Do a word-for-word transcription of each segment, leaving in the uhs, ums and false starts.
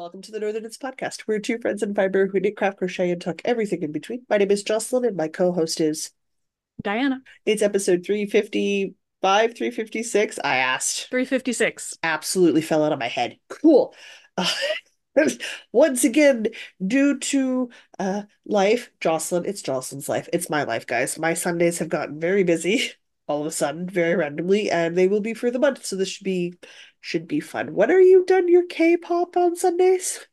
Welcome to the Northern Knits Podcast. We're two friends in fiber who knit, craft, crochet, and talk everything in between. My name is Jocelyn, and my co-host is. Diana. It's episode three fifty-five, three fifty-six. I asked. three fifty-six. Absolutely fell out of my head. Cool. Uh, once again, due to uh, life, Jocelyn, it's Jocelyn's life. It's my life, guys. My Sundays have gotten very busy all of a sudden, very randomly, and they will be for the month. So this should be should be fun. When are you done your K-pop on Sundays?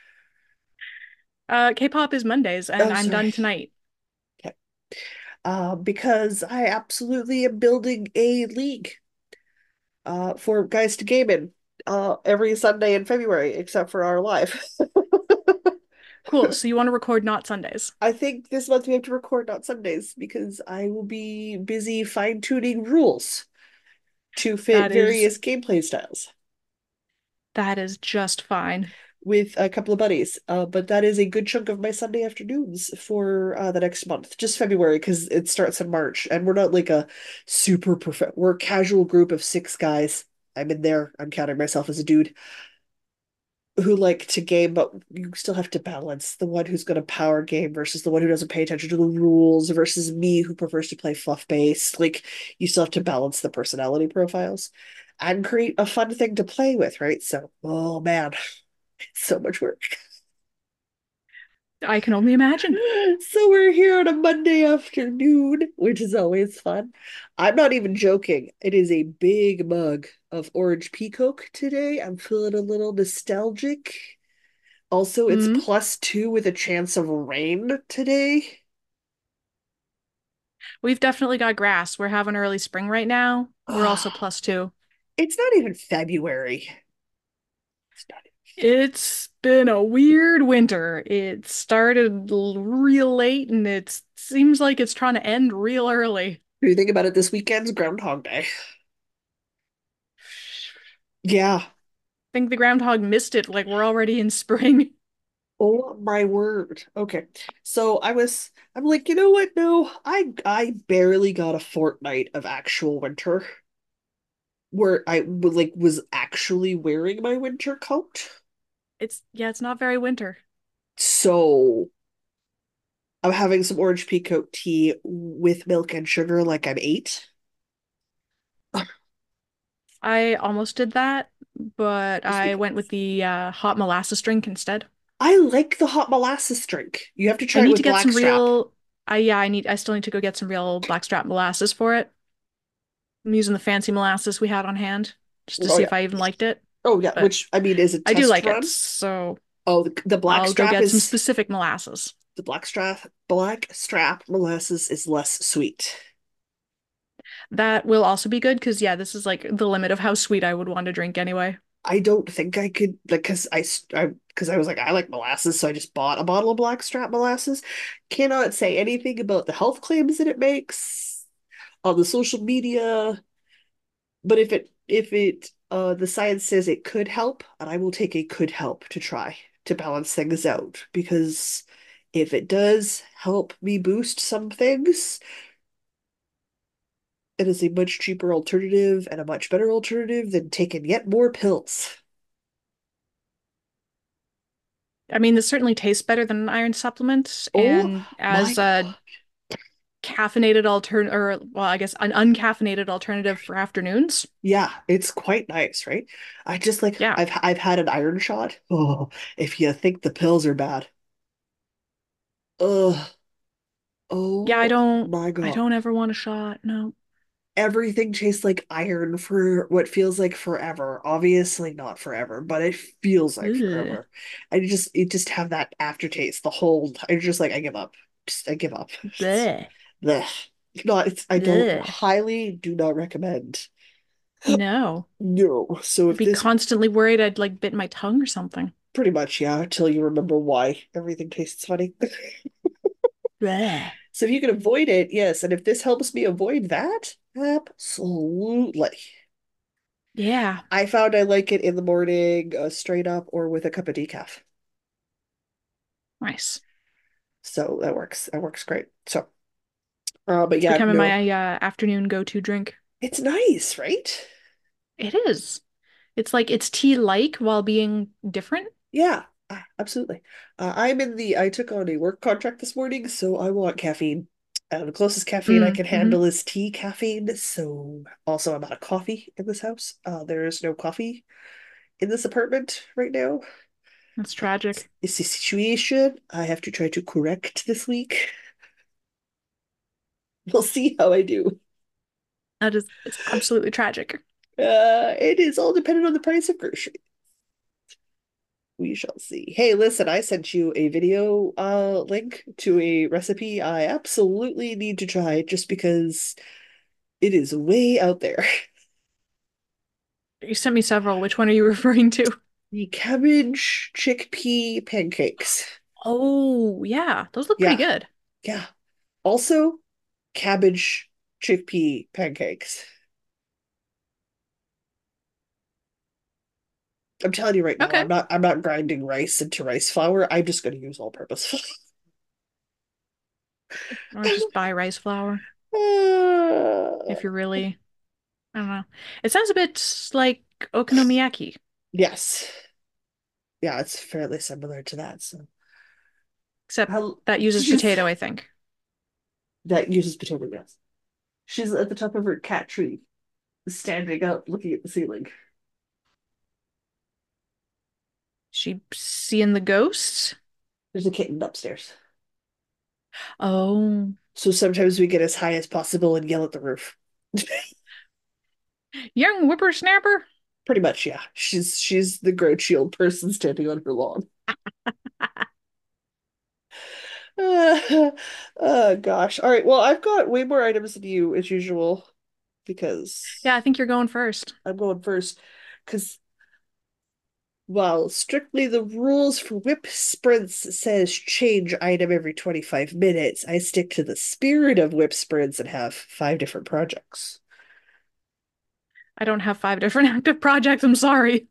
Uh, K-pop is Mondays, and Oh, I'm sorry. done tonight. Okay. Uh, because I absolutely am building a league uh, for guys to game in uh, every Sunday in February, except for our live. Cool. So you want to record not Sundays? I think this month we have to record on Sundays because I will be busy fine-tuning rules to fit That is various gameplay styles that is just fine. with a couple of buddies. Uh, but that is a good chunk of my Sunday afternoons for uh, the next month, just February, because it starts in March, and we're not like a super perfect. We're a casual group of six guys. I'm in there. I'm counting myself as a dude who like to game, but you still have to balance the one who's going to power game versus the one who doesn't pay attention to the rules versus me who prefers to play fluff based. Like you still have to balance the personality profiles and create a fun thing to play with, right? So, oh man, it's so much work. I can only imagine. So we're here on a Monday afternoon, which is always fun. I'm not even joking. It is a big mug of orange peacock today. I'm feeling a little nostalgic. Also, it's Mm. plus two with a chance of rain today. We've definitely got grass. We're having early spring right now. We're also Ah, plus two. it's not even February. It's not It's been a weird winter. It started l- real late, and it seems like it's trying to end real early. If you think about it, this weekend's Groundhog Day. Yeah. I think the groundhog missed it, like we're already in spring. Oh my word. Okay. So I was I'm like, you know what? No, I I barely got a fortnight of actual winter where I like was actually wearing my winter coat. It's yeah, it's not very winter. So I'm having some orange peacoat tea with milk and sugar like I'm eight. I almost did that, but Just I went with because. the uh, hot molasses drink instead. I like the hot molasses drink. You have to I try it need with to get some blackstrap. real. I yeah, I need. I still need to go get some real blackstrap molasses for it. I'm using the fancy molasses we had on hand just to Oh see yeah. if I even liked it, Oh yeah. but Which I mean is a I do test like it. run. So Oh, the, the I'll go blackstrap get some is specific molasses. the blackstrap blackstrap molasses is less sweet. That will also be good because yeah, this is like the limit of how sweet I would want to drink anyway. I don't think I could like because I I because I was like I like molasses, so I just bought a bottle of blackstrap molasses. Cannot say anything about the health claims that it makes on the social media, but if it if it uh the science says it could help, and I will take a could help to try to balance things out because if it does help me boost some things, it is a much cheaper alternative and a much better alternative than taking yet more pills. I mean, this certainly tastes better than an iron supplement, Oh and my as a God. caffeinated altern or well, I guess an uncaffeinated alternative for afternoons. Yeah, it's quite nice, right? I just like Yeah. I've I've had an iron shot. Oh, if you think the pills are bad. Ugh. Yeah, I Oh don't my I God. don't ever want a shot. No. Everything tastes like iron for what feels like forever. Obviously not forever, but it feels like Ugh. forever. I just it just have that aftertaste the whole I just like I give up. Just I give up. Bleh. Blech. Not it's I don't Bleh. highly do not recommend. No. No. So I'd if be this constantly worried I'd like bit my tongue or something. pretty much, yeah, until you remember why everything tastes funny. Bleh. So if you can avoid it, yes. And if this helps me avoid that, absolutely. Yeah. I found I like it in the morning, uh, straight up, or with a cup of decaf. Nice. So that works. That works great. So, uh, but It's yeah, becoming no, my uh, afternoon go-to drink. it's nice, right? It is. It's like it's tea like while being different. Yeah, ah, absolutely. Uh, I'm in the, I took on a work contract this morning, so I want caffeine. Uh, the closest caffeine I Mm, can hmm. handle is tea caffeine. So also I'm out of coffee in this house. Uh, there is no coffee in this apartment right now. That's It's, tragic. it's a situation I have to try to correct this week. We'll see how I do. That is, it's absolutely tragic. Uh, it is all dependent on the price of groceries. We shall see. Hey, listen, I sent you a video uh link to a recipe I absolutely need to try just because it is way out there. You sent me several. Which one are you referring to? The cabbage chickpea pancakes. Oh, yeah. Those look pretty Yeah, good. yeah. Also, cabbage chickpea pancakes. I'm telling you right now, Okay. I'm not I'm not grinding rice into rice flour. I'm just going to use all-purpose flour. Or just buy rice flour Uh, if you're really, I don't know. It sounds a bit like okonomiyaki, yes. Yeah, it's fairly similar to that. So, except how that uses she's potato, I think. that uses potato grass. She's at the top of her cat tree, standing up, looking at the ceiling. She seeing the ghosts? There's a kitten upstairs. Oh, So sometimes we get as high as possible and yell at the roof. young whippersnapper. Pretty much, yeah. She's she's the grouchy old person standing on her lawn. Uh, oh gosh. All right. Well, I've got way more items than you as usual Yeah, I because think you're going first. I'm going first. Because while strictly the rules for whip sprints says change item every twenty-five minutes, I stick to the spirit of whip sprints and have five different projects. I don't have five different active projects. I'm sorry.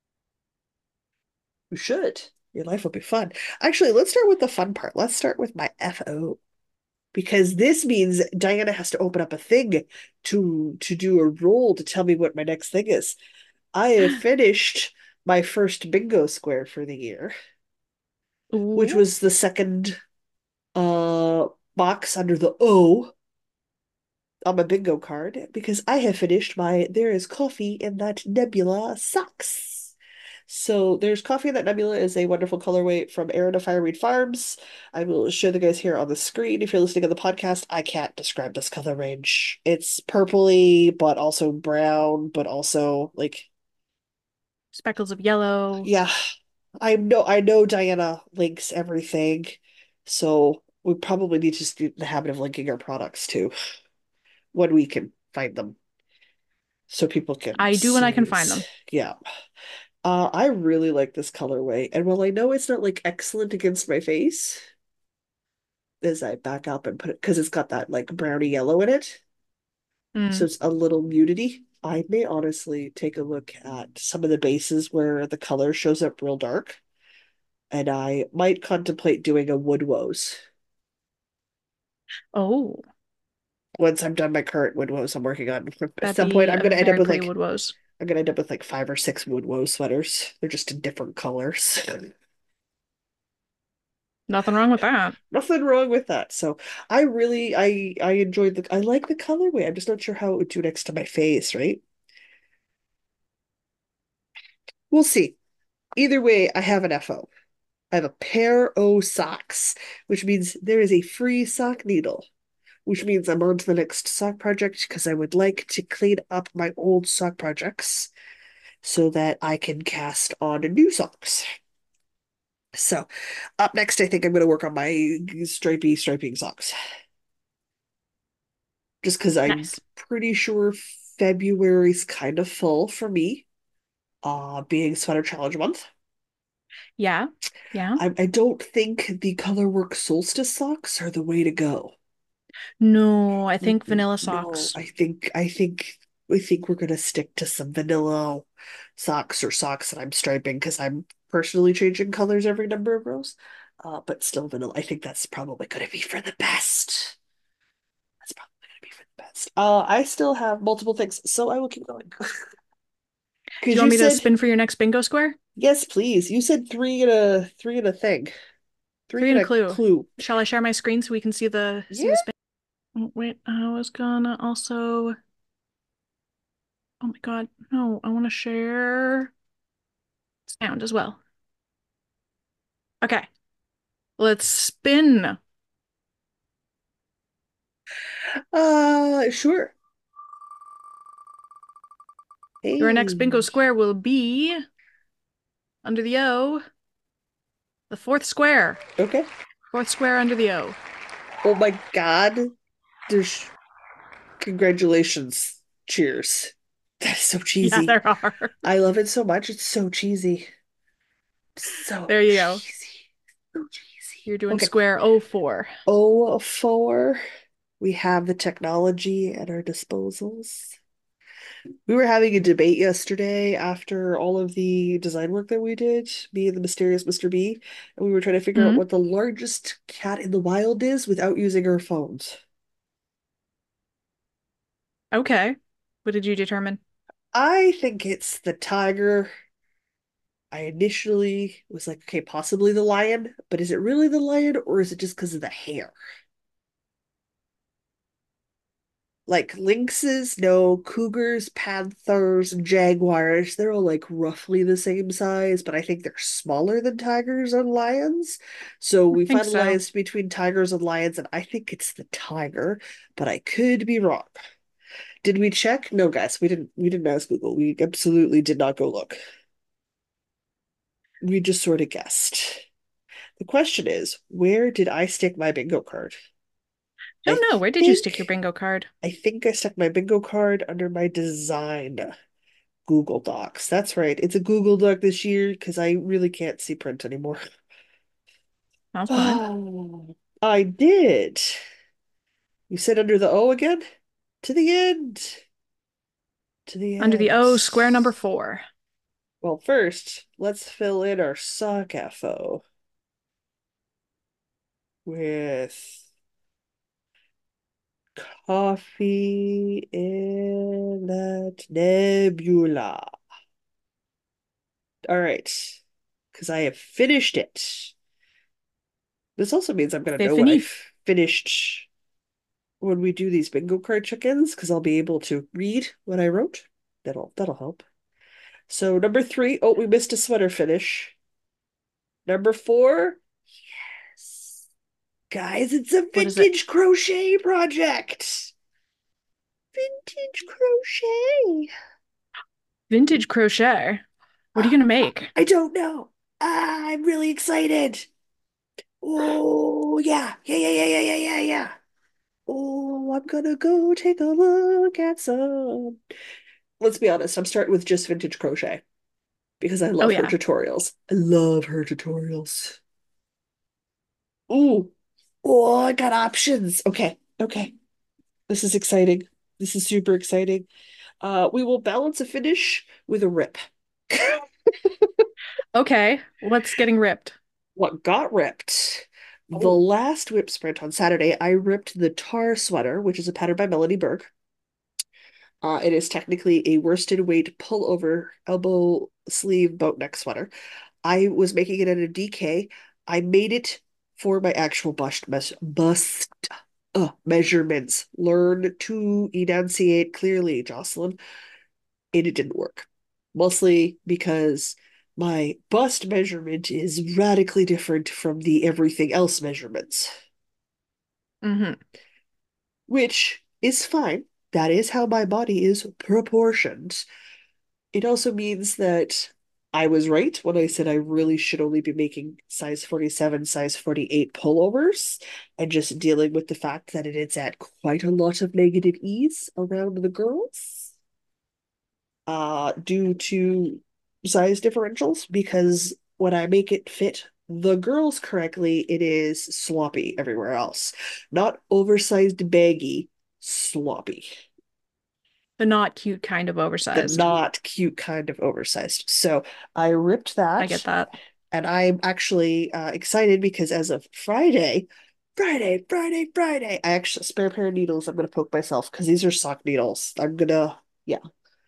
You should. Your life will be fun. Actually, let's start with the fun part. Let's start with my F O because this means Diana has to open up a thing to to do a roll to tell me what my next thing is. I have finished my first bingo square for the year, which Ooh. was the second uh box under the O on my bingo card because I have finished my There is Coffee in That Nebula socks. So there's Coffee in That Nebula is a wonderful colorway from Aaron of Fireweed Farms. I will show the guys here on the screen. If you're listening on the podcast, I can't describe this color range. It's purpley, but also brown, but also like Speckles of yellow. yeah. I know I know Diana links everything, so we probably need to just get in the habit of linking our products too when we can find them so people can I do when I can see. find them. Yeah. Uh, I really like this colorway. And while I know it's not like excellent against my face, as I back up and put it, because it's got that like browny yellow in it, so Mm. it's a little mutedy. I may honestly take a look at some of the bases where the color shows up real dark, and I might contemplate doing a wood woes Oh, once I'm done my current wood woes I'm working on. At that'd some point, be I'm a gonna end up very with pretty like wood woes. I'm gonna end up with like five or six wood woe sweaters. They're just in different colors. Nothing wrong with that. Nothing wrong with that. So I really I I enjoyed the I like the colorway. I'm just not sure how it would do next to my face, right? We'll see. Either way, I have an F O. I have a pair o socks, which means there is a free sock needle, which means I'm on to the next sock project because I would like to clean up my old sock projects so that I can cast on new socks. So, up next, I think I'm going to work on my stripy striping socks. Just because I'm Nice. pretty sure February's kind of full for me, uh, being Sweater Challenge month. Yeah. Yeah. I, I don't think the Colorwork Solstice socks are the way to go. No, I think Mm-mm. vanilla No, socks. I think I think I think we're gonna stick to some vanilla socks or socks that I'm striping because I'm personally changing colors every number of rows. Uh, but still vanilla. I think that's probably gonna be for the best. That's probably gonna be for the best. Uh, I still have multiple things, so I will keep going. Do Because you you want me to said spin for your next bingo square? Yes, please. You said three and a three and a thing. Three Three and and a a clue. clue. Shall I share my screen so we can see the see the Yeah. spin? Oh, wait, I was gonna also. Oh my God, no, I want to share sound as well. Okay, let's spin. Uh, sure. Your next bingo Hey. square will be under the O, the fourth square. Okay. Fourth square under the O. Oh my God. There's congratulations. Cheers. That's so Yeah, cheesy. there are. I love it so much. It's so cheesy. So There you go. cheesy. So cheesy. You're doing Okay. square O four. oh four. We have the technology at our disposals. We were having a debate yesterday after all of the design work that we did, me and the mysterious mister B, and we were trying to figure out Hmm. what the largest cat in the wild is without using our phones. Okay. What did you determine? I think it's the tiger. I initially was like, okay, possibly the lion, but is it really the lion or is it just because of the hair? Like lynxes, no, cougars, panthers, and jaguars, they're all like roughly the same size, but I think they're smaller than tigers and lions. So I we think so. finalized between tigers and lions, and I think it's the tiger, but I could be wrong. Did we check? No, guys, we didn't we didn't ask Google. We absolutely did not go look. We just sort of guessed. The question is, where did I stick my bingo card? I Don't know. Where did you stick your think bingo card? I think I stuck my bingo card under my design Google Docs. That's right. It's a Google Doc this year because I really can't see print anymore. That's fine. Oh, I did. You said under the O again? To the end. To the Under the end. O, square number four. Well, first, let's fill in our sock F O with coffee in that nebula. All right. Because I have finished it. This also means I'm going to C'est know what I fini. finished when we do these bingo card check-ins because I'll be able to read what I wrote. That'll that'll help. So number three, oh, we missed a sweater finish. Number four, yes. Guys, it's a What is it? vintage crochet project. Vintage crochet. Vintage crochet. What are you Ah, gonna make? I don't know. Ah, I'm really excited. Oh, yeah. Yeah, yeah, yeah, yeah, yeah, yeah, yeah. Oh, I'm gonna go take a look at some. Let's be honest, I'm starting with just vintage crochet because I Oh love her yeah. tutorials. I love her tutorials. Ooh, oh, I got options. Okay, okay. This is exciting. This is super exciting. Uh, we will balance a finish with a rip. Okay. What's getting ripped? What got ripped? The Oh. last whip sprint on Saturday, I ripped the Tar sweater, which is a pattern by Melanie Berg. Uh, it is technically a worsted weight pullover elbow sleeve boat neck sweater. I was making it at a D K. I made it for my actual bust mes bust uh, measurements. Learn to enunciate clearly, Jocelyn. And it didn't work. Mostly because my bust measurement is radically different from the everything else measurements, Mm-hmm. which is fine. That is how my body is proportioned. It also means that I was right when I said I really should only be making size forty-seven, size forty-eight pullovers and just dealing with the fact that it is at quite a lot of negative ease around the girls uh, due to size differentials. Because when I make it fit the girls correctly, it is sloppy everywhere else. Not oversized, baggy, sloppy. The not cute kind of The oversized. not cute kind of oversized. So I ripped I that, get that. and I'm actually uh, excited because as of Friday, Friday, Friday, Friday, I actually spare pair of needles. I'm gonna poke myself because these are sock needles. I'm gonna, yeah,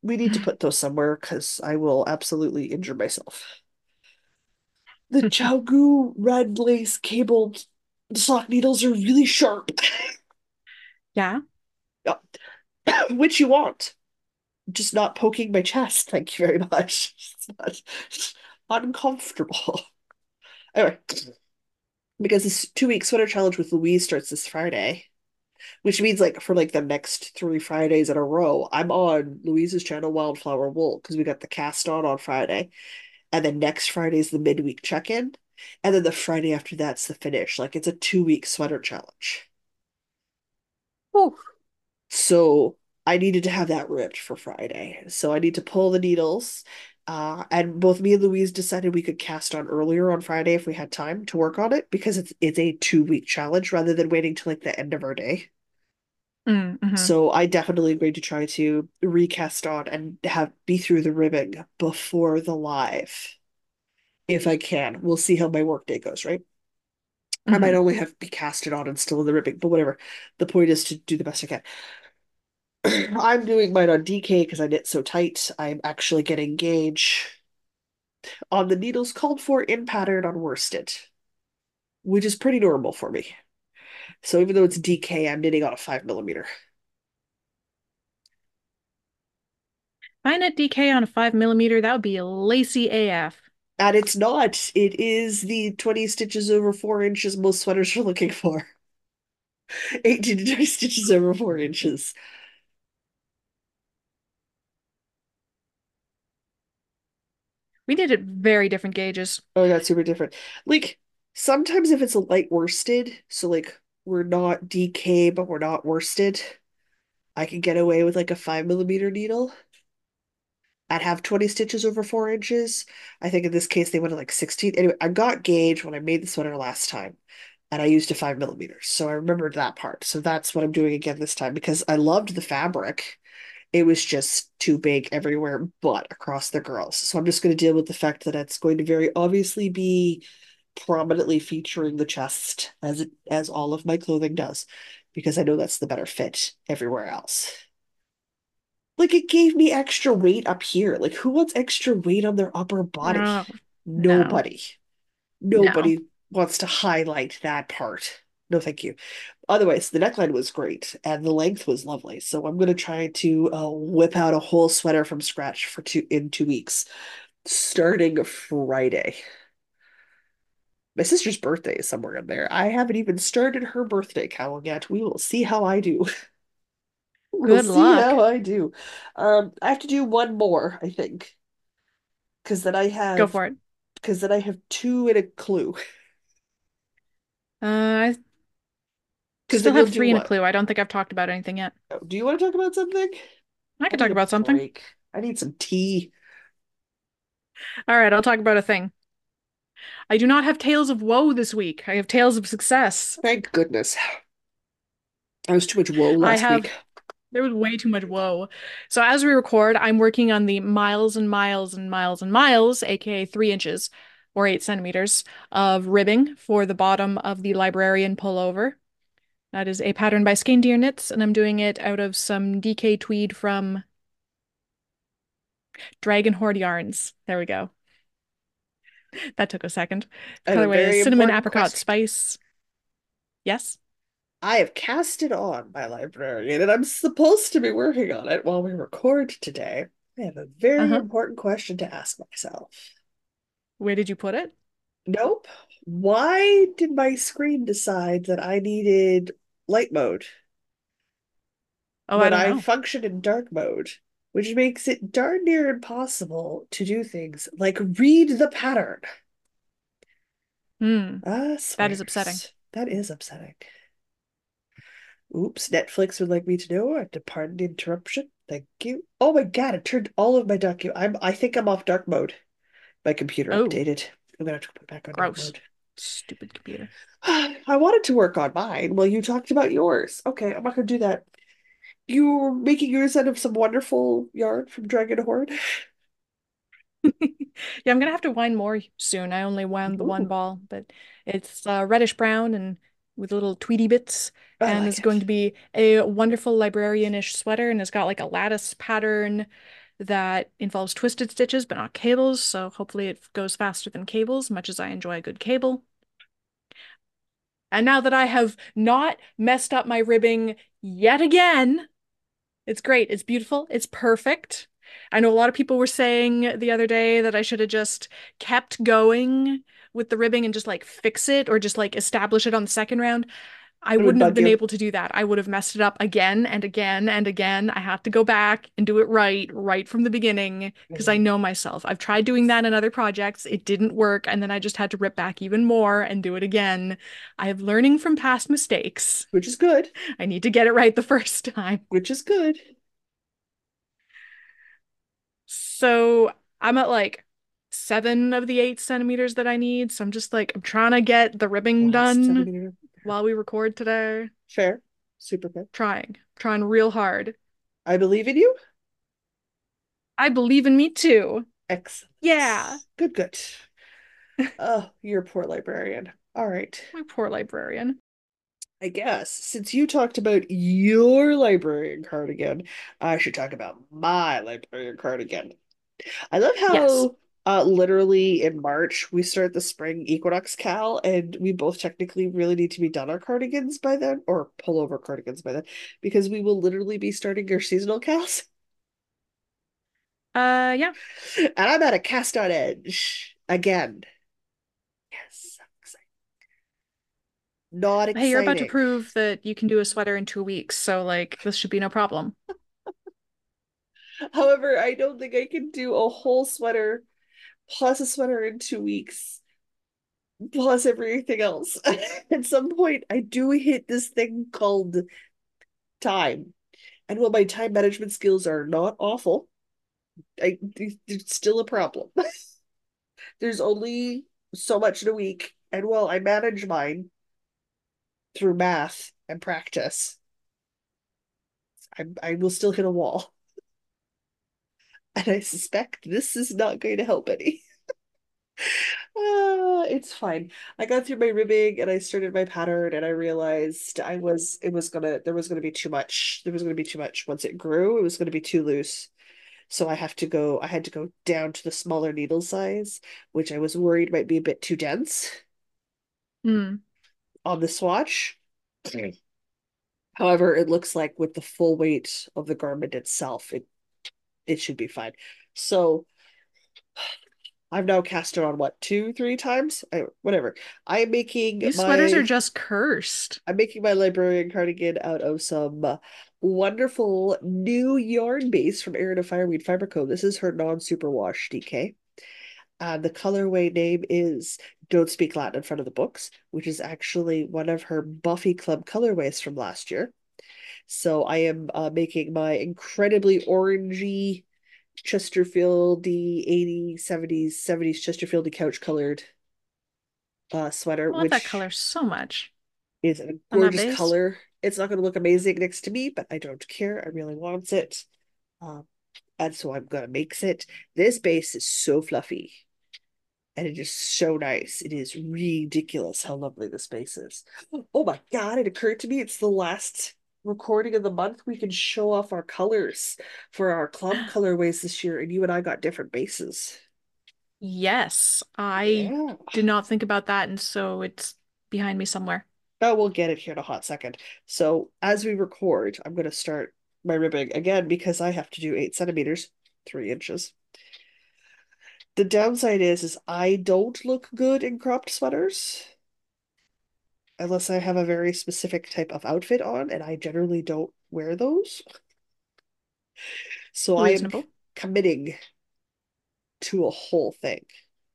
we need to put those somewhere because I will absolutely injure myself. The Chaogu red lace cabled sock needles are really sharp. Yeah. Which you want. Just not poking my chest. Thank you very much. It's not uncomfortable. Anyway, because this two week sweater challenge with Louise starts this Friday, which means like for like the next three Fridays in a row, I'm on Louise's channel, Wildflower Wool, because we got the cast on on Friday, and then next Friday is the midweek check in, and then the Friday after that's the finish. Like it's a two week sweater challenge. Oh. So I needed to have that ripped for Friday. So I need to pull the needles. Uh, and both me and Louise decided we could cast on earlier on Friday if we had time to work on it because it's it's a two week challenge rather than waiting till like the end of our day. Mm, hmm. So I definitely am going to try to recast on and have be through the ribbing before the live if I can. We'll see how my work day goes, right? I might Hmm. only have be casted on and still in the ribbing, but whatever. The point is to do the best I can. I'm doing mine on D K because I knit so tight. I'm actually getting gauge on the needles called for in pattern on worsted, which is pretty normal for me. So even though it's D K, I'm knitting on a five millimeter. If I knit D K on a five millimeter, that would be lacy A F. And it's not. It is the twenty stitches over four inches most sweaters are looking for. eighteen to twenty stitches over four inches. We did it very different gauges. Oh, that's super different. Like, sometimes if it's a light worsted, so like we're not D K, but we're not worsted, I can get away with like a five millimeter needle. I'd have twenty stitches over four inches. I think in this case they went to like sixteen. Anyway, I got gauge when I made the sweater last time, and I used a five millimeters. So I remembered that part. So that's what I'm doing again this time because I loved the fabric. It was just too big everywhere but across the girls. So I'm just going to deal with the fact that it's going to very obviously be prominently featuring the chest as it as all of my clothing does, because I know that's the better fit everywhere else. Like it gave me extra weight up here. Like who wants extra weight on their upper body? Oh, no, Nobody. no. Nobody wants to highlight that part. No, thank you. Otherwise, the neckline was great and the length was lovely. So I'm going to try to uh, whip out a whole sweater from scratch for two in two weeks, starting Friday. My sister's birthday is somewhere in there. I haven't even started her birthday count yet. We will see how I do. We'll Good see luck. how I do. Um, I have to do one more, I think, because then I Go have for it. because then I have two and a clue. Uh, I Because still then you'll have do three in a what? clue. I don't think I've talked about anything yet. Oh, do you want to talk about something? I I could need talk a about something. break. I need some tea. All right, I'll talk about a thing. I do not have Tales of Woe this week. I have Tales of Success. Thank goodness. I was too much woe I last have week. There was way too much woe. So as we record, I'm working on the miles and miles and miles and miles, aka three inches or eight centimeters of ribbing for the bottom of the librarian pullover. That is a pattern by Skein Deer Knits, and I'm doing it out of some D K tweed from Dragon Horde Yarns. There we go. That took a second. The I have a colorway is very cinnamon important apricot question. spice. Yes. I have cast it on my librarian, and I'm supposed to be working on it while we record today. I have a very Uh-huh. important question to ask myself. Where did you put it? Nope. Why did my screen decide that I needed light mode Oh, I when don't I know. function in dark mode? Which makes it darn near impossible to do things like read the pattern. Hmm. Ah, That is upsetting. swears. That is upsetting. Oops, Netflix would like me to know. I have to pardon the interruption. Thank you. Oh my God, it turned all of my docu. I'm I think I'm off dark mode. My computer Oh, updated. I'm gonna have to put it back on dark gross. mode. Stupid computer. I wanted to work on mine. Well, you talked about yours. Okay, I'm not gonna do that. You're making yours out of some wonderful yarn from Dragon Horde. Yeah, I'm gonna have to wind more soon. I only wound the one Ooh, ball, but it's uh, reddish brown and with little tweedy bits, I and like it's it. going to be a wonderful librarianish sweater, and it's got like a lattice pattern. that involves twisted stitches but not cables, so hopefully it goes faster than cables, much as I enjoy a good cable. And now that I have not messed up my ribbing yet again, it's great. It's beautiful. It's perfect. I know a lot of people were saying the other day that I should have just kept going with the ribbing and just like fix it or just like establish it on the second round. I It would wouldn't have bug been you. able to do that. I would have messed it up again and again and again. I have to go back and do it right, right from the beginning, because I Mhm. know myself. I've tried doing that in other projects. It didn't work, and then I just had to rip back even more and do it again. I have learning from past mistakes. Which is good. I need to get it right the first time. Which is good. So I'm at like seven of the eight centimeters that I need. So I'm just like, I'm trying to get the ribbing Last done centimeter. while we record today. Fair. Super fair. Trying, trying real hard. I believe in you. I believe in me too. Excellent. Yeah. Good, good. Oh, you're a poor librarian. All right. My poor librarian. I guess since you talked about your librarian cardigan, I should talk about my librarian cardigan. I love Yes. how uh literally in March we start the spring equinox cal and we both technically really need to be done our cardigans by then or pullover cardigans by then because we will literally be starting our seasonal cals. Uh, yeah. And I'm at a cast on edge again. Yes. Not Hey, you're about to exciting. prove that you can do a sweater in two weeks, so like this should be no problem. However, I don't think I can do a whole sweater plus a sweater in two weeks plus everything else. At some point, I do hit this thing called time. And while my time management skills are not awful, I it's still a problem. There's only so much in a week, and while I manage mine through math and practice, I I will still hit a wall. And I suspect this is not going to help any. Uh, it's fine. I got through my ribbing and I started my pattern and I realized I was it was gonna there was gonna be too much. There was gonna be too much. Once it grew, it was gonna be too loose. So I have to go I had to go down to the smaller needle size, which I was worried might be a bit too dense Hmm. on the swatch. Mm. However, it looks like with the full weight of the garment itself, it it should be fine. So I've now cast it on what, two, three times? I, whatever. I'm making These sweaters are my just cursed. I'm making my librarian cardigan out of some uh, wonderful new yarn base from Erin of Fireweed Fiber Co. This is her non-superwash D K. Uh, the colorway name is Don't Speak Latin in Front of the Books, which is actually one of her Buffy Club colorways from last year. So I am uh, making my incredibly orangey Chesterfieldy eighties, seventies, seventies Chesterfieldy couch colored uh, sweater, I love that which color so much is a on that gorgeous base. color. It's not going to look amazing next to me, but I don't care. I really want it. Um, and so I'm going to mix it. This base is so fluffy and it is so nice. It is ridiculous how lovely this base is. Oh my God, it occurred to me it's the last recording of the month. We can show off our colors for our club colorways this year, and you and I got different bases. Yes, I Yeah. did not think about that, and so it's behind me somewhere. Oh, we'll get it here in a hot second. So as we record, I'm going to start my ribbing again because I have to do eight centimeters, three inches. The downside is, is I don't look good in cropped sweaters unless I have a very specific type of outfit on, and I generally don't wear those. So I am Reasonable. committing to a whole thing.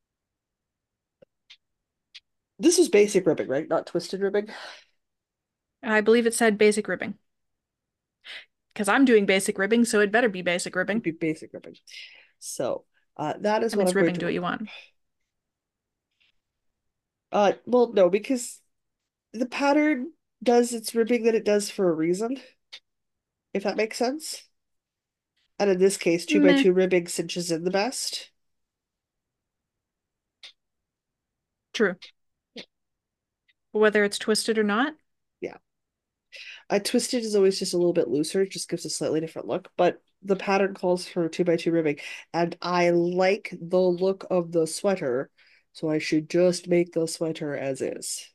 This is basic ribbing, right? Not twisted ribbing. I believe it said basic ribbing. Because I'm doing basic ribbing, so it better be basic It'd ribbing. be basic ribbing. So uh, that is And what it's I'm going ribbing, to do what work you on. want. Uh, well, no, because the pattern does its ribbing that it does for a reason, if that makes sense. And in this case, two by Meh. two ribbing cinches in the best. True. Whether it's twisted or not. Yeah. A twisted is always just a little bit looser, it just gives a slightly different look, but the pattern calls for two by two ribbing, and I like the look of the sweater, so I should just make the sweater as is.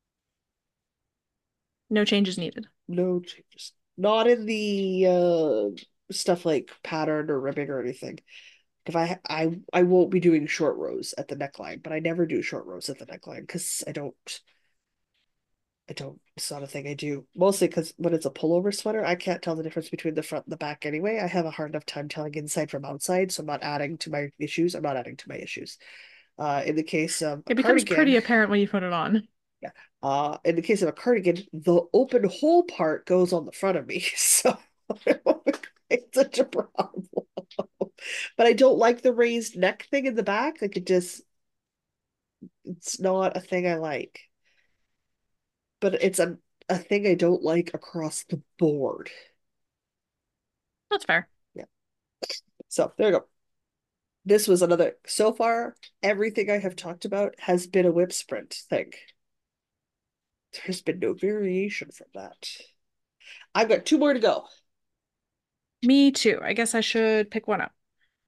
No changes needed. No changes. Not in the uh stuff like pattern or ribbing or anything. If I I I won't be doing short rows at the neckline, but I never do short rows at the neckline because I don't I don't it's not a thing I do. Mostly because when it's a pullover sweater, I can't tell the difference between the front and the back anyway. I have a hard enough time telling inside from outside, so I'm not adding to my issues. I'm not adding to my issues. Uh, in the case of a It becomes cardigan, pretty apparent when you put it on. yeah. Uh, in the case of a cardigan, the open hole part goes on the front of me, so it's such a problem. But I don't like the raised neck thing in the back. Like it just, it's not a thing I like. But it's a a thing I don't like across the board. That's fair. Yeah. So there you go. This was another. So far, everything I have talked about has been a whip sprint thing. There's been no variation from that. I've got two more to go. Me too. I guess I should pick one up.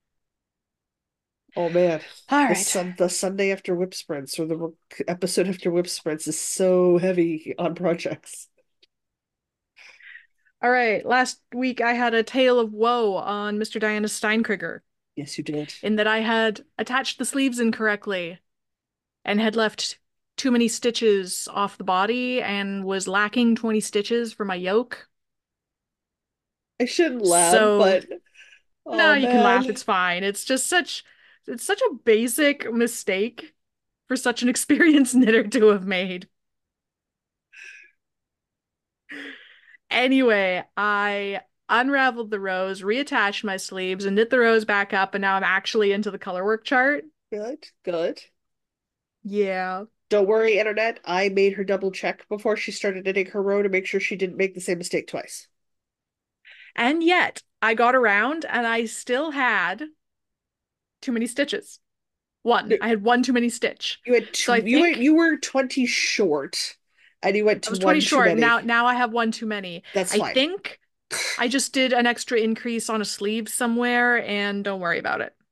Oh man, All the right. sun the Sunday after whip sprints or the episode after whip sprints is so heavy on projects. All right. Last week I had a tale of woe on Mister Diana Steinkrieger Yes, you did. in that I had attached the sleeves incorrectly and had left too many stitches off the body and was lacking twenty stitches for my yoke. I shouldn't laugh, So, but no, oh you can laugh. man. It's fine. It's just such it's such a basic mistake for such an experienced knitter to have made. Anyway, I unraveled the rows, reattached my sleeves, and knit the rows back up, and now I'm actually into the colorwork chart. Good, good. Yeah. Don't worry, internet. I made her double check before she started knitting her row to make sure she didn't make the same mistake twice. And yet, I got around and I still had too many stitches. One. You I had one too many stitch. you had So I two, you were think you were twenty short and you went I to was twenty one too short. Now many. now I have one too many. That's I fine. think I just did an extra increase on a sleeve somewhere and don't worry about it.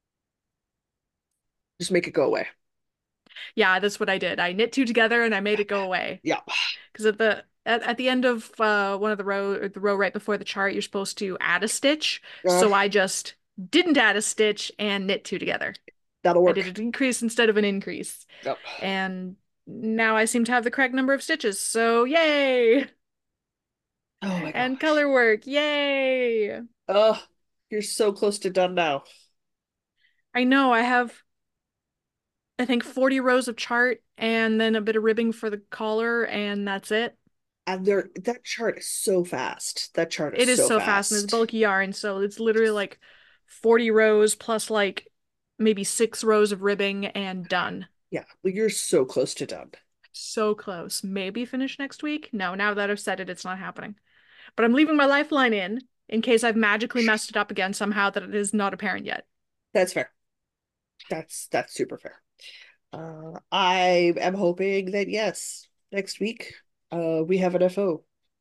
Just make it go away. Yeah, that's what I did. I knit two together and I made it go away. Yeah. Because at the at, at the end of uh, one of the row the row right before the chart, you're supposed to add a stitch. Uh, So I just didn't add a stitch and knit two together. that'll I did a work. decrease instead of an increase. Yep. And now I seem to have the correct number of stitches. So yay! Oh my And gosh. color work, yay! Oh, you're so close to done now. I know I have I think forty rows of chart and then a bit of ribbing for the collar and that's it. And there that chart is so fast. That chart is It is so so fast and it's fast. bulky yarn, so it's literally like forty rows plus like maybe six rows of ribbing and done. Yeah, you're so close to done. So close. Maybe finish next week. No, now that I've said it, it's not happening. But I'm leaving my lifeline in in case I've magically messed it up again somehow that it is not apparent yet. That's fair. That's that's super fair. Uh, I am hoping that yes, next week, uh, we have an F O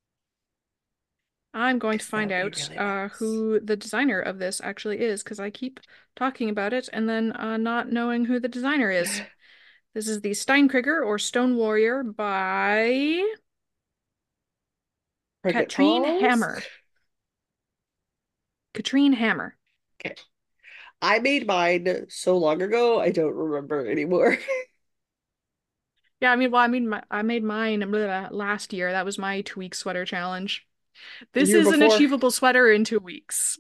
I'm going to because that find would be out really uh, nice. who the designer of this actually is because I keep talking about it and then uh, not knowing who the designer is. This is the Steinkrieger or Stone Warrior by Pregnant Katrine pause. Hammer. Katrine Hammer. Okay, I made mine so long ago, I don't remember anymore. Yeah, I mean, well, I mean, my, I made mine blah, last year. That was my two-week sweater challenge. The This year is an before, achievable sweater in two weeks.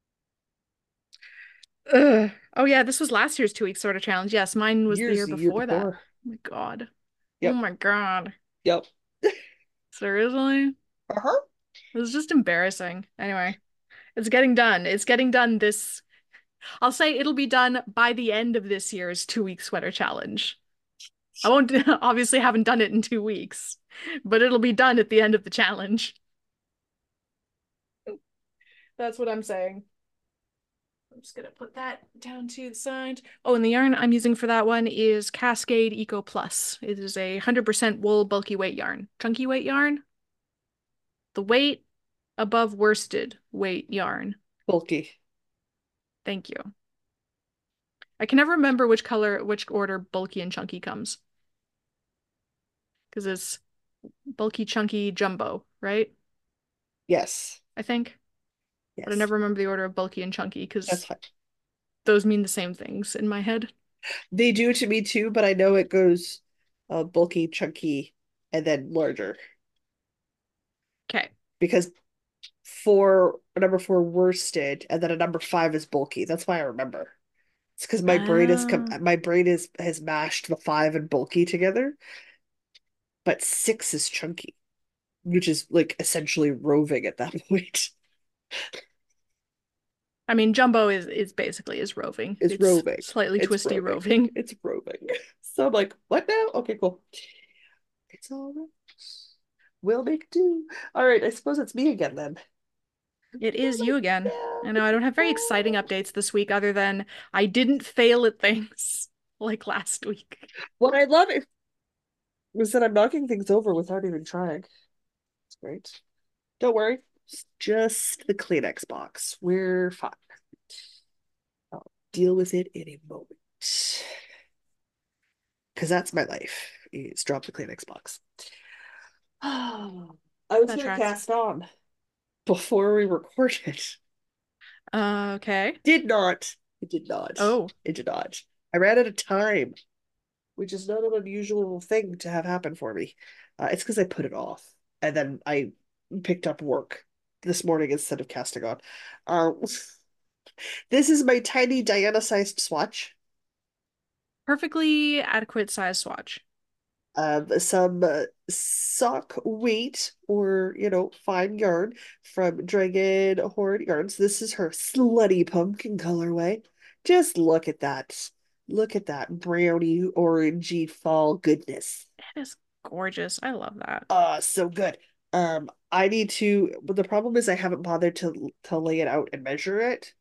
Ugh. Oh yeah, this was last year's two-week sweater challenge. Yes, mine was the years year the year before that. before. Oh my God. Oh Yep, my God. yep. Seriously? Uh-huh. It was just embarrassing. Anyway, it's getting done. It's getting done this. I'll say it'll be done by the end of this year's two-week sweater challenge. I won't obviously haven't done it in two weeks, but it'll be done at the end of the challenge. That's what I'm saying. I'm just gonna put that down to the side. Oh, and the yarn I'm using for that one is Cascade Eco Plus. It is a one hundred percent wool bulky weight yarn. Chunky weight yarn. The weight above worsted weight yarn. Bulky. Thank you. I can never remember which color, which order bulky and chunky comes. Because it's bulky, chunky, jumbo, right? Yes. I think. But I Yes. never remember the order of bulky and chunky That's because fine. those mean the same things in my head. They do to me too, but I know it goes uh, bulky, chunky, and then larger. Okay. Because four, a number four worsted, and then a number five is bulky. That's why I remember. It's because my brain is com Oh. my brain is has mashed the five and bulky together, but six is chunky, which is like essentially roving at that point. I mean, jumbo is is basically is roving. It's It's roving. slightly It's twisty roving. roving. It's roving. So I'm like, what now? Okay, cool. It's all right. We'll make do. All right, I suppose it's me again then. It Oh is my you again. I know I don't have very exciting God. updates this week other than I didn't fail at things like last week. What I love is, is that I'm knocking things over without even trying. It's great. Don't worry. It's just the Kleenex box. We're fine. I'll deal with it in a moment. Because that's my life. Is drop the Kleenex box. I was That gonna tracks. cast on before we recorded. Uh, okay. Did not. It did not. Oh, It did not. I ran out of time, which is not an unusual thing to have happen for me. Uh, it's because I put it off, and then I picked up work this morning instead of casting on. Um, this is my tiny Diana-sized swatch. perfectly adequate size swatch. Um, some uh, sock weight or, you know, fine yarn from Dragon Horde Yarns. This is her slutty pumpkin colorway. Just look at that. Look at that brownie orangey fall goodness. It is gorgeous. I love that. Uh, so good. Um, I need to, but the problem is I haven't bothered to to lay it out and measure it.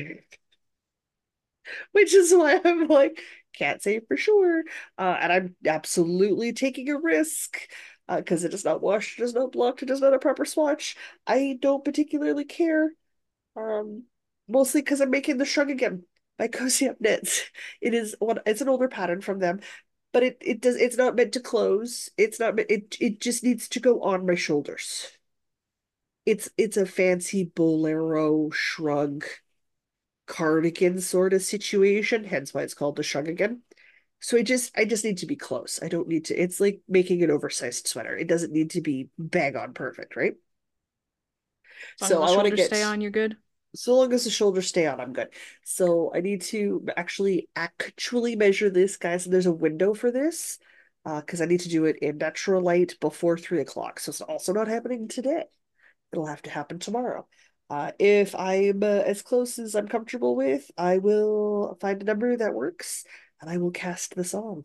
Which is why I'm like, can't say for sure. Uh, and I'm absolutely taking a risk because uh, it does not wash, it does not block, it does not a proper swatch. I don't particularly care. Um, Mostly because I'm making the shrug again by Cozy Up Knits. It is one, it's an older pattern from them, but it it does it's not meant to close. It's not it it just needs to go on my shoulders. It's it's a fancy bolero shrug cardigan sort of situation, hence why it's called the shrug again. So I just I just need to be close. I don't need to. It's like making an oversized sweater. It doesn't need to be bang on perfect, right? As long as So the I want to shoulders get stay on, you're good. so long as the shoulders stay on, I'm good. So I need to actually actually measure this, guys. And there's a window for this, uh, because I need to do it in natural light before three o'clock. So it's also not happening today. It'll have to happen tomorrow. Uh, if I'm uh, as close as I'm comfortable with, I will find a number that works and I will cast this on.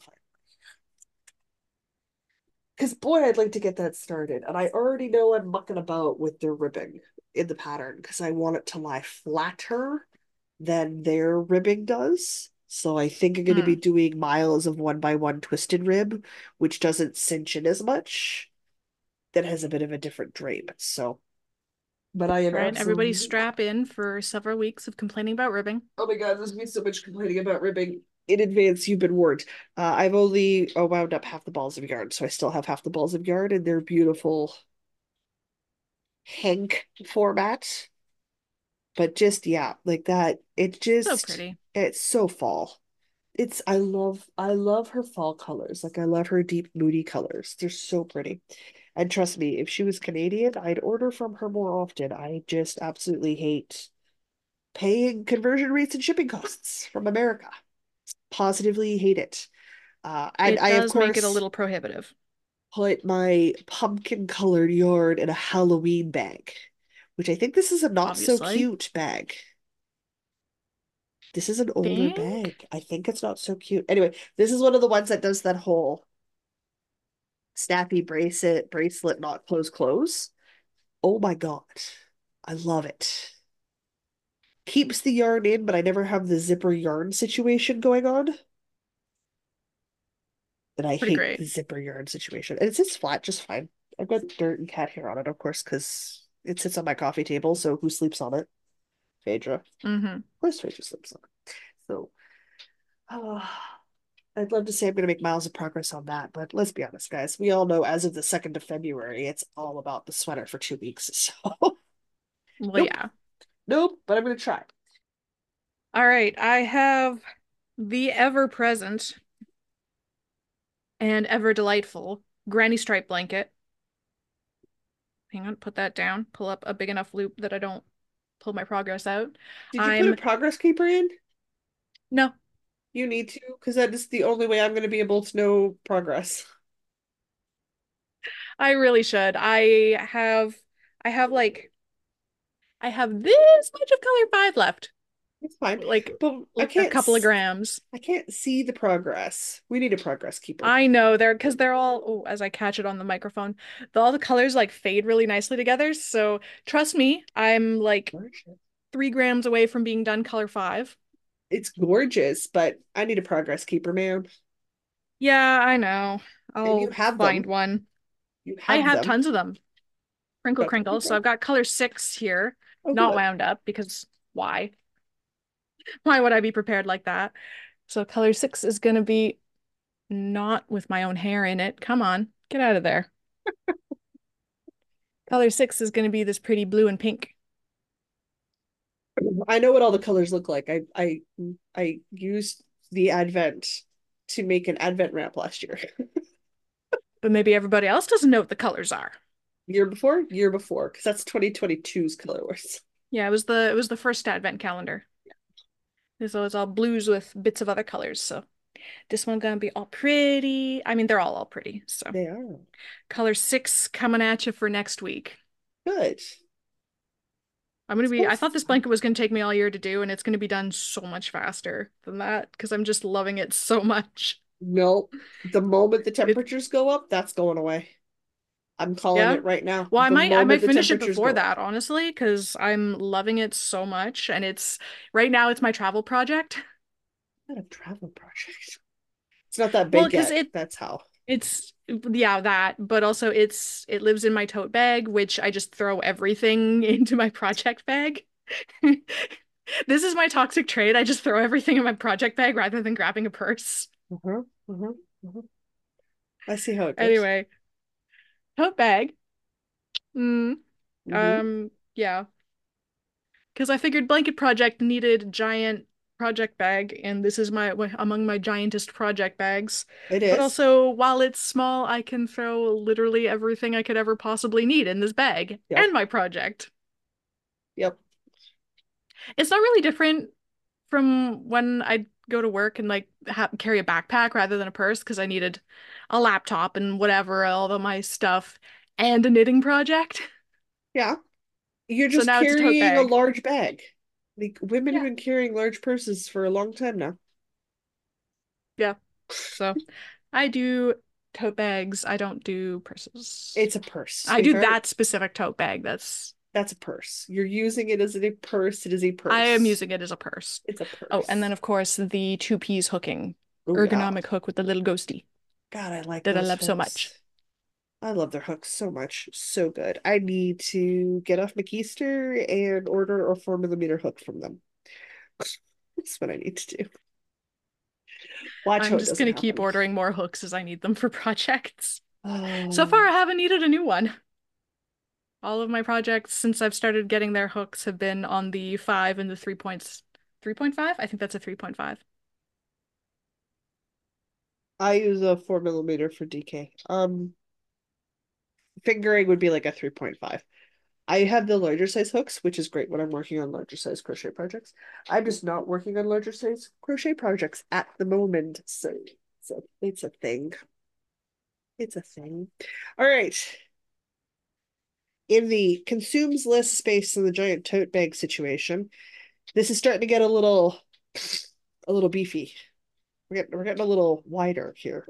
Because boy, I'd like to get that started. And I already know I'm mucking about with their ribbing in the pattern because I want it to lie flatter than their ribbing does. So I think I'm going to be Hmm. doing miles of one by one twisted rib, which doesn't cinch in as much. That has a bit of a different drape. So, but I am All right, everybody absolutely. strap in for several weeks of complaining about ribbing. Oh my God, there's been so much complaining about ribbing. In advance, you've been warned. Uh, I've only oh, wound up half the balls of yarn, so I still have half the balls of yarn in their beautiful Hank format. But just yeah, like that. It So just pretty. it's so fall. It's I love I love her fall colors. Like I love her deep moody colors. They're so pretty. And trust me, if she was Canadian, I'd order from her more often. I just absolutely hate paying conversion rates and shipping costs from America. Positively hate it. Uh, and It I, of does make it a course, little prohibitive, put my pumpkin colored yarn in a Halloween bag, which I think this is a not so obviously. cute bag. This is an older Think? bag. I think it's not so cute. Anyway, this is one of the ones that does that whole snappy bracelet, bracelet, not close, close. Oh my God. I love it. Keeps the yarn in, but I never have the zipper yarn situation going on. And I Pretty hate the great. zipper yarn situation. And it sits flat just fine. I've got dirt and cat hair on it, of course, because it sits on my coffee table, so who sleeps on it? Phaedra. Of Hmm. course, Phaedra sleeps on. So, oh, I'd love to say I'm going to make miles of progress on that, but let's be honest, guys. We all know as of the second of February, it's all about the sweater for two weeks. So, Well, nope, yeah. nope, but I'm going to try. All right. I have the ever present and ever delightful granny stripe blanket. Hang on, put that down. Pull up a big enough loop that I don't pull my progress out. Did you put a I'm progress keeper in? no, You need to, because that is the only way I'm going to be able to know progress. I really should. I have I have like I have this much of color five left. It's fine, Like but I like a can't. couple of grams. I can't see the progress. We need a progress keeper. I know they're because they're all oh, as I catch it on the microphone, the, all the colors like fade really nicely together. So trust me, I'm like three grams away from being done color five. It's gorgeous, but I need a progress keeper, man. Yeah, I know. And you I'll have find them. one. You I have have them. tons of them. Crinkle But crinkle. So okay. I've got color six here, Oh, not good. wound up because why? Why would I be prepared like that? So color six is gonna be not with my own hair in it. Come on, get out of there. Color six is gonna be this pretty blue and pink. I know what all the colors look like. I I I used the Advent to make an Advent wrap last year. But maybe everybody else doesn't know what the colors are. Year before, year before, because that's twenty twenty-two's color wars. Yeah, it was the it was the first advent calendar. So it's all blues with bits of other colors. So this one gonna be all pretty. I mean, they're all all pretty. So They are color six coming at you for next week. good. I'm gonna be, I thought Supposed this blanket was gonna take me all year to do, and it's gonna be done so much faster than that because I'm just loving it so much. Nope. The moment the It, temperatures go up, that's going away. I'm calling yeah. it right now. Well, I The might, I moment might the finish it temperatures before go up. that, honestly, because I'm loving it so much, and it's right now it's my travel project. Not a travel project. It's not that Well, big because yet. it That's how. It's yeah, that, but also it's it lives in my tote bag, which I just throw everything into my project bag. This is my toxic trait. I just throw everything in my project bag rather than grabbing a purse. Uh-huh, uh-huh, uh-huh. I see how it goes. Anyway, tote bag. Mm, Mm-hmm. um, yeah, because I figured blanket project needed giant project bag, and this is my among my giantest project bags. It But is. also, while it's small, I can throw literally everything I could ever possibly need in this bag Yep. and my project. Yep. It's not really different from when I go to work and like ha carry a backpack rather than a purse because I needed a laptop and whatever, all of my stuff and a knitting project. Yeah. You're So just now it's a tote carrying a bag. large bag. Like women have Yeah. been carrying large purses for a long time now. Yeah. So I do tote bags. I don't do purses. It's a purse, I do sweetheart. that specific tote bag. That's That's a purse. You're using it as a purse. It is a I am purse. using it as a purse. It's a Oh, and then purse. of course the two piece hooking, Oh yeah. ergonomic hook with the little ghosty God, I like that I those love so much. hooks. I love their hooks so much. So good. I need to get off McKeister and order a four millimeter hook from them. That's what I need to do. Watch how I'm it just doesn't gonna keep happen. ordering more hooks as I need them for projects. So far, Oh, I haven't needed a new one. All of my projects since I've started getting their hooks have been on the five and the three points. three point five? I think that's a three point five. I use a four millimeter for D K. Um, fingering would be like a three point five. I have the larger size hooks, which is great when I'm working on larger size crochet projects. I'm just not working on larger size crochet projects at the moment. So it's a, it's a thing. It's a thing. All right. In the consumes less space in the giant tote bag situation, this is starting to get a little a little beefy. We're getting we're getting a little wider here.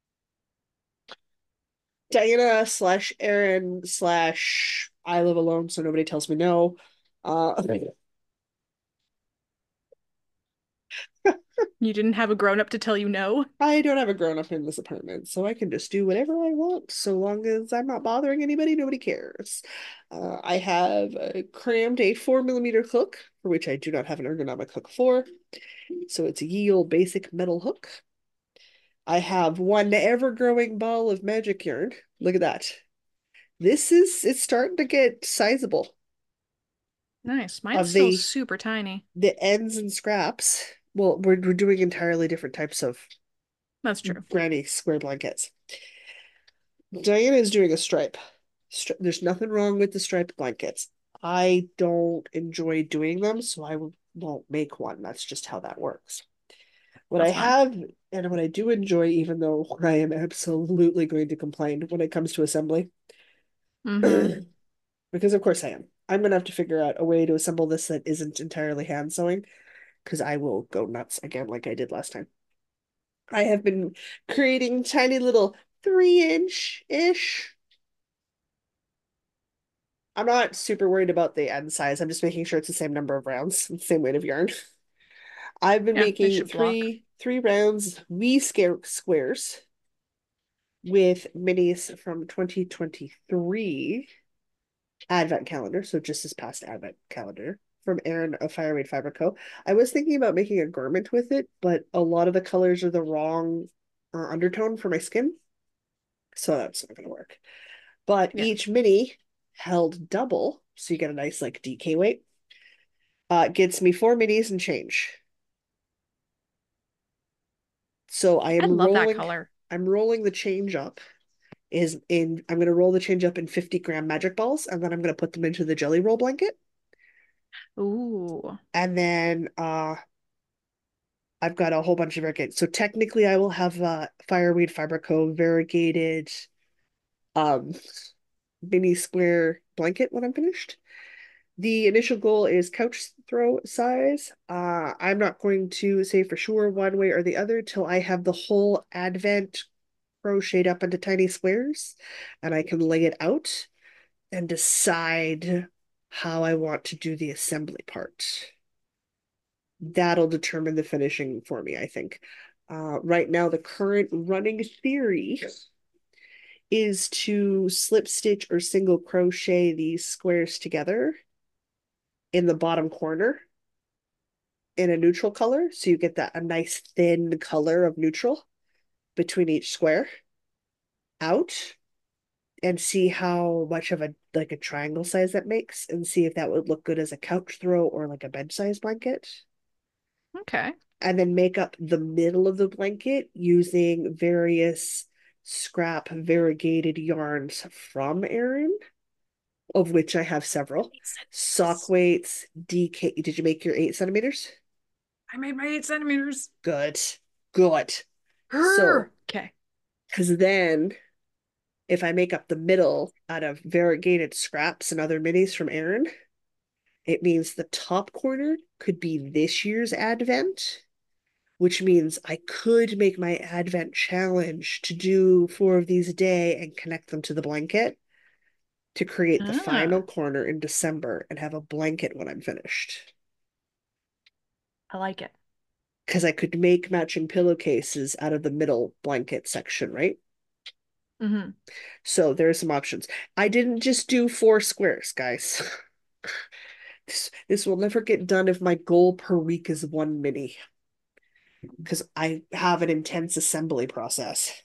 Diana slash Aaron slash I live alone, so nobody tells me no. Uh, You didn't have a grown-up to tell you no? I don't have a grown-up in this apartment, so I can just do whatever I want, so long as I'm not bothering anybody, nobody cares. Uh, I have uh, crammed a four millimeter hook, for which I do not have an ergonomic hook for, so it's a ye old basic metal hook. I have one ever-growing ball of magic yarn. Look at that. This is, it's starting to get sizable. Nice. Mine's Of still the super tiny. the ends and scraps. Well, we're we're doing entirely different types of That's true. granny square blankets. Diana is doing a stripe. Stri There's nothing wrong with the striped blankets. I don't enjoy doing them, so I won't make one. That's just how that works. What I That's fine. have and what I do enjoy, even though I am absolutely going to complain when it comes to assembly, Mm-hmm. because of course I am. I'm gonna have to figure out a way to assemble this that isn't entirely hand sewing, because I will go nuts again like I did last time. I have been creating tiny little three inch ish. I'm not super worried about the end size. I'm just making sure it's the same number of rounds, the same weight of yarn. I've been Yeah, it making should block. three three rounds wee scare squares with minis from twenty twenty-three Advent calendar, so just this past Advent calendar from Erin of Fireweed Fiber Co. I was thinking about making a garment with it, but a lot of the colors are the wrong uh, undertone for my skin, so that's not going to work. But Yeah. each mini held double, so you get a nice like D K weight. Uh, gets me four minis and change. So I I am love that rolling. color. I'm rolling the change up. Is in. I'm going to roll the change up in fifty gram magic balls, and then I'm going to put them into the jelly roll blanket. Ooh. And then uh, I've got a whole bunch of variegated. So technically, I will have uh, Fireweed Fiber Co. variegated um, mini square blanket when I'm finished. The initial goal is couch throw size. Uh, I'm not going to say for sure one way or the other till I have the whole Advent crocheted up into tiny squares and I can lay it out and decide how I want to do the assembly part. That'll determine the finishing for me, I think. Uh, right now, the current running theory is to slip stitch or single crochet these squares together in the bottom corner in a neutral color. So you get that a nice thin color of neutral between each square out and see how much of a like a triangle size that makes and see if that would look good as a couch throw or like a bed size blanket. Okay. And then make up the middle of the blanket using various scrap variegated yarns from Erin, of which I have several. Eight Sock centimeters. weights, D K. Did you make your eight centimeters? I made my eight centimeters. Good. Good. So, Okay. because then if I make up the middle out of variegated scraps and other minis from Erin, it means the top corner could be this year's Advent, which means I could make my Advent challenge to do four of these a day and connect them to the blanket to create the final Ah, corner in December and have a blanket when I'm finished. I like it. Because I could make matching pillowcases out of the middle blanket section, right? Hmm. So there are some options. I didn't just do four squares, guys. This, this will never get done if my goal per week is one mini, because I have an intense assembly process.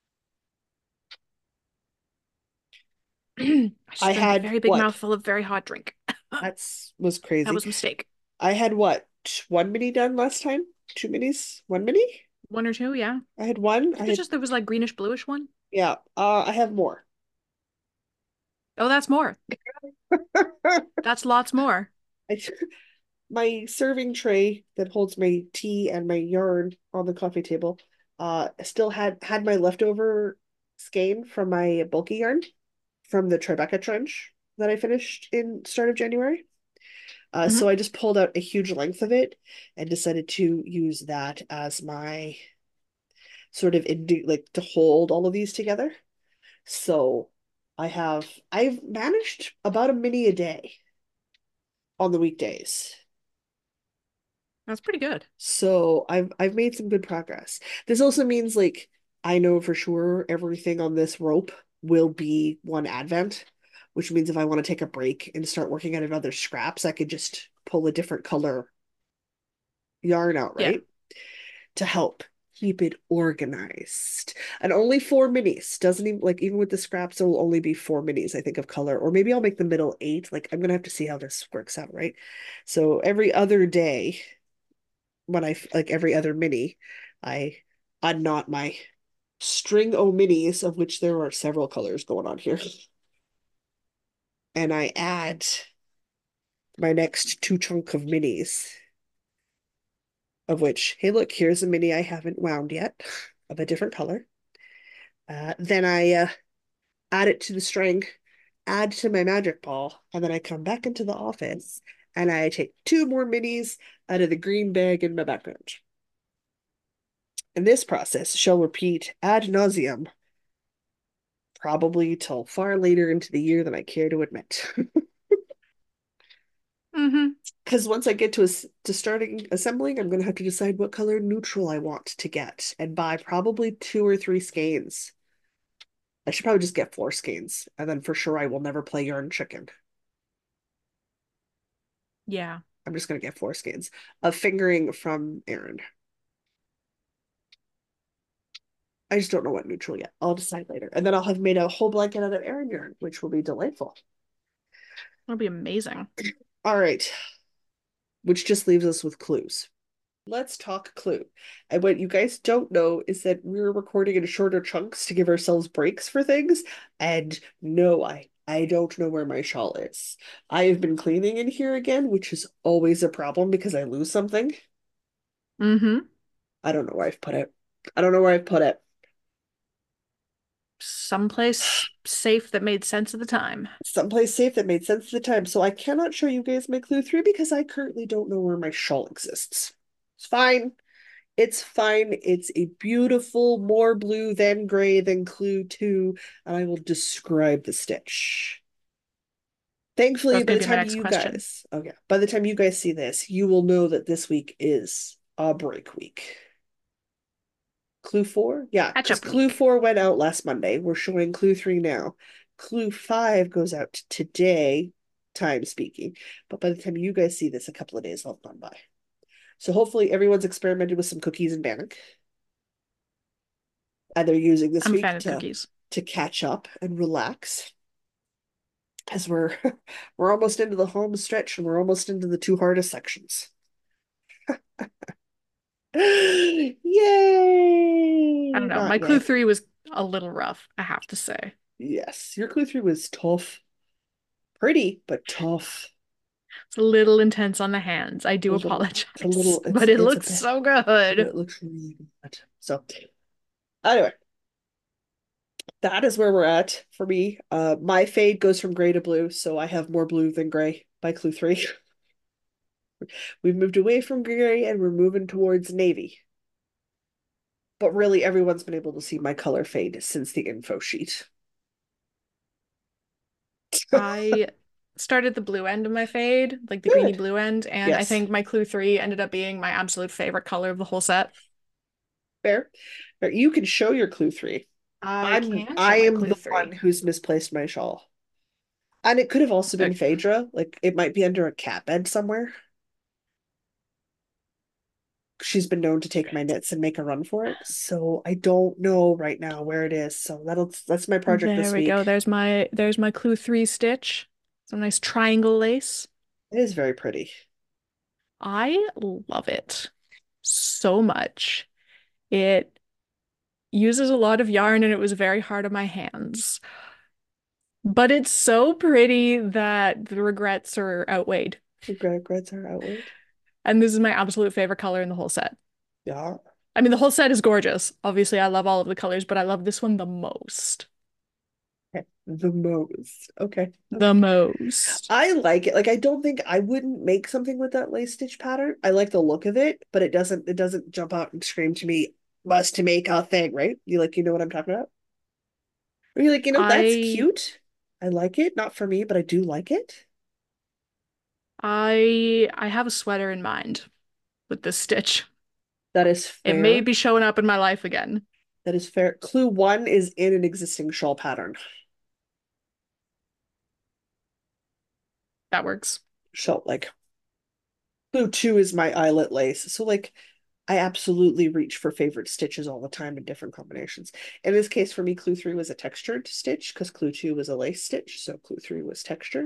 I I just drank a had very big what? mouthful of very hot drink. That's was That crazy. was a mistake. I had what? One mini done last time? Two minis? One mini? One or two, yeah. I had one. I I think it's had just there was like greenish bluish one. yeah. Uh, I have more. Oh, that's more. That's lots more. I, my serving tray that holds my tea and my yarn on the coffee table, uh, still had had my leftover skein from my bulky yarn from the Tribeca trench that I finished in start of January. Uh, Hmm. so I just pulled out a huge length of it and decided to use that as my sort of indi- like to hold all of these together. So I have I've managed about a mini a day on the weekdays. That's pretty good. So I've I've made some good progress. This also means like I know for sure everything on this rope will be one advent, which means if I want to take a break and start working out of other scraps, I could just pull a different color yarn out, Yeah. right? To help keep it organized. And only four minis. Doesn't even like even with the scraps, there will only be four minis, I think, of color. Or maybe I'll make the middle eight. Like I'm gonna have to see how this works out, right? So every other day, when I like every other mini, I unknot my string o minis, of which there are several colors going on here, and I add my next two chunk of minis, of which, hey, look, here's a mini I haven't wound yet of a different color. Uh, then I uh, add it to the string, add to my magic ball, and then I come back into the office and I take two more minis out of the green bag in my background. And this process shall repeat ad nauseum, probably till far later into the year than I care to admit. Mm-hmm. Because once I get to a, to starting assembling, I'm going to have to decide what color neutral I want to get and buy probably two or three skeins. I should probably just get four skeins, and then for sure I will never play yarn chicken. Yeah. I'm just going to get four skeins of fingering from Erin. I just don't know what neutral yet. I'll decide later. And then I'll have made a whole blanket out of Erin yarn, which will be delightful. That'll be amazing. All right. Which just leaves us with clues. Let's talk clue. And what you guys don't know is that we're recording in shorter chunks to give ourselves breaks for things. And no, I I don't know where my shawl is. I have been cleaning in here again, which is always a problem because I lose something. Mm-hmm. I don't know where I've put it. I don't know where I've put it. Someplace safe that made sense at the time. Someplace safe that made sense at the time. So I cannot show you guys my clue three because I currently don't know where my shawl exists. It's fine. It's fine. It's a beautiful, more blue than gray than Clue two, and I will describe the stitch. That Thankfully, was by going the to be my time next you question. guys, okay, by the time you guys see this, you will know that this week is a break week. Clue four? Yeah, Catch because up Clue week. four went out last Monday. We're showing Clue three now. Clue five goes out today, time speaking. But by the time you guys see this, a couple of days will have gone by. So hopefully everyone's experimented with some cookies and bannock, and they're using this I'm a week fan of to cookies. to catch up and relax as we're we're almost into the home stretch and we're almost into the two hardest sections. I don't Yay! know. Not My clue yay. three was a little rough, I have to say. Yes, your clue three was tough. Pretty, but tough. It's a little intense on the hands. I A do little, it's a apologize, little, it's but it it's a looks bit, so but good. it looks really good. So anyway, that is where we're at for me. Uh, my fade goes from gray to blue, so I have more blue than gray by clue three. We've moved away from gray and we're moving towards navy. But really, everyone's been able to see my color fade since the info sheet. I started the blue end of my fade, like the greeny Good. blue end, and I Yes. think my clue three ended up being my absolute favorite color of the whole set. Fair. Fair. You can show your clue three. I I'm can I show my am clue the one three. who's misplaced my shawl. And it could have also been Okay. Phaedra. Like it might be under a cat bed somewhere. She's been known to take my knits and make a run for it. So I don't know right now where it is. So that'll that's my project There this we go. week. There's my there's my clue three stitch. It's a nice triangle lace. It is very pretty. I love it so much. It uses a lot of yarn and it was very hard on my hands. But it's so pretty that the regrets are outweighed. Regrets are outweighed. And this is my absolute favorite color in the whole set. Yeah. I mean, the whole set is gorgeous. Obviously, I love all of the colors, but I love this one the most. Okay. The most. Okay. The Okay. most. I like it. Like I don't think I wouldn't make something with that lace stitch pattern. I like the look of it, but it doesn't it doesn't jump out and scream to me, must to make a thing, right? You like you know what I'm talking about? Or you're like, you know, that's I cute. I like it. Not for me, but I do like it. I I have a sweater in mind. with this stitch. That is It may fair. be showing up in my life again. That is fair. Clue one is in an existing shawl pattern. That works. So like clue two is my eyelet lace. So like I absolutely reach for favorite stitches all the time in different combinations. In this case, for me, clue three was a textured stitch because clue two was a lace stitch. So clue three was textured.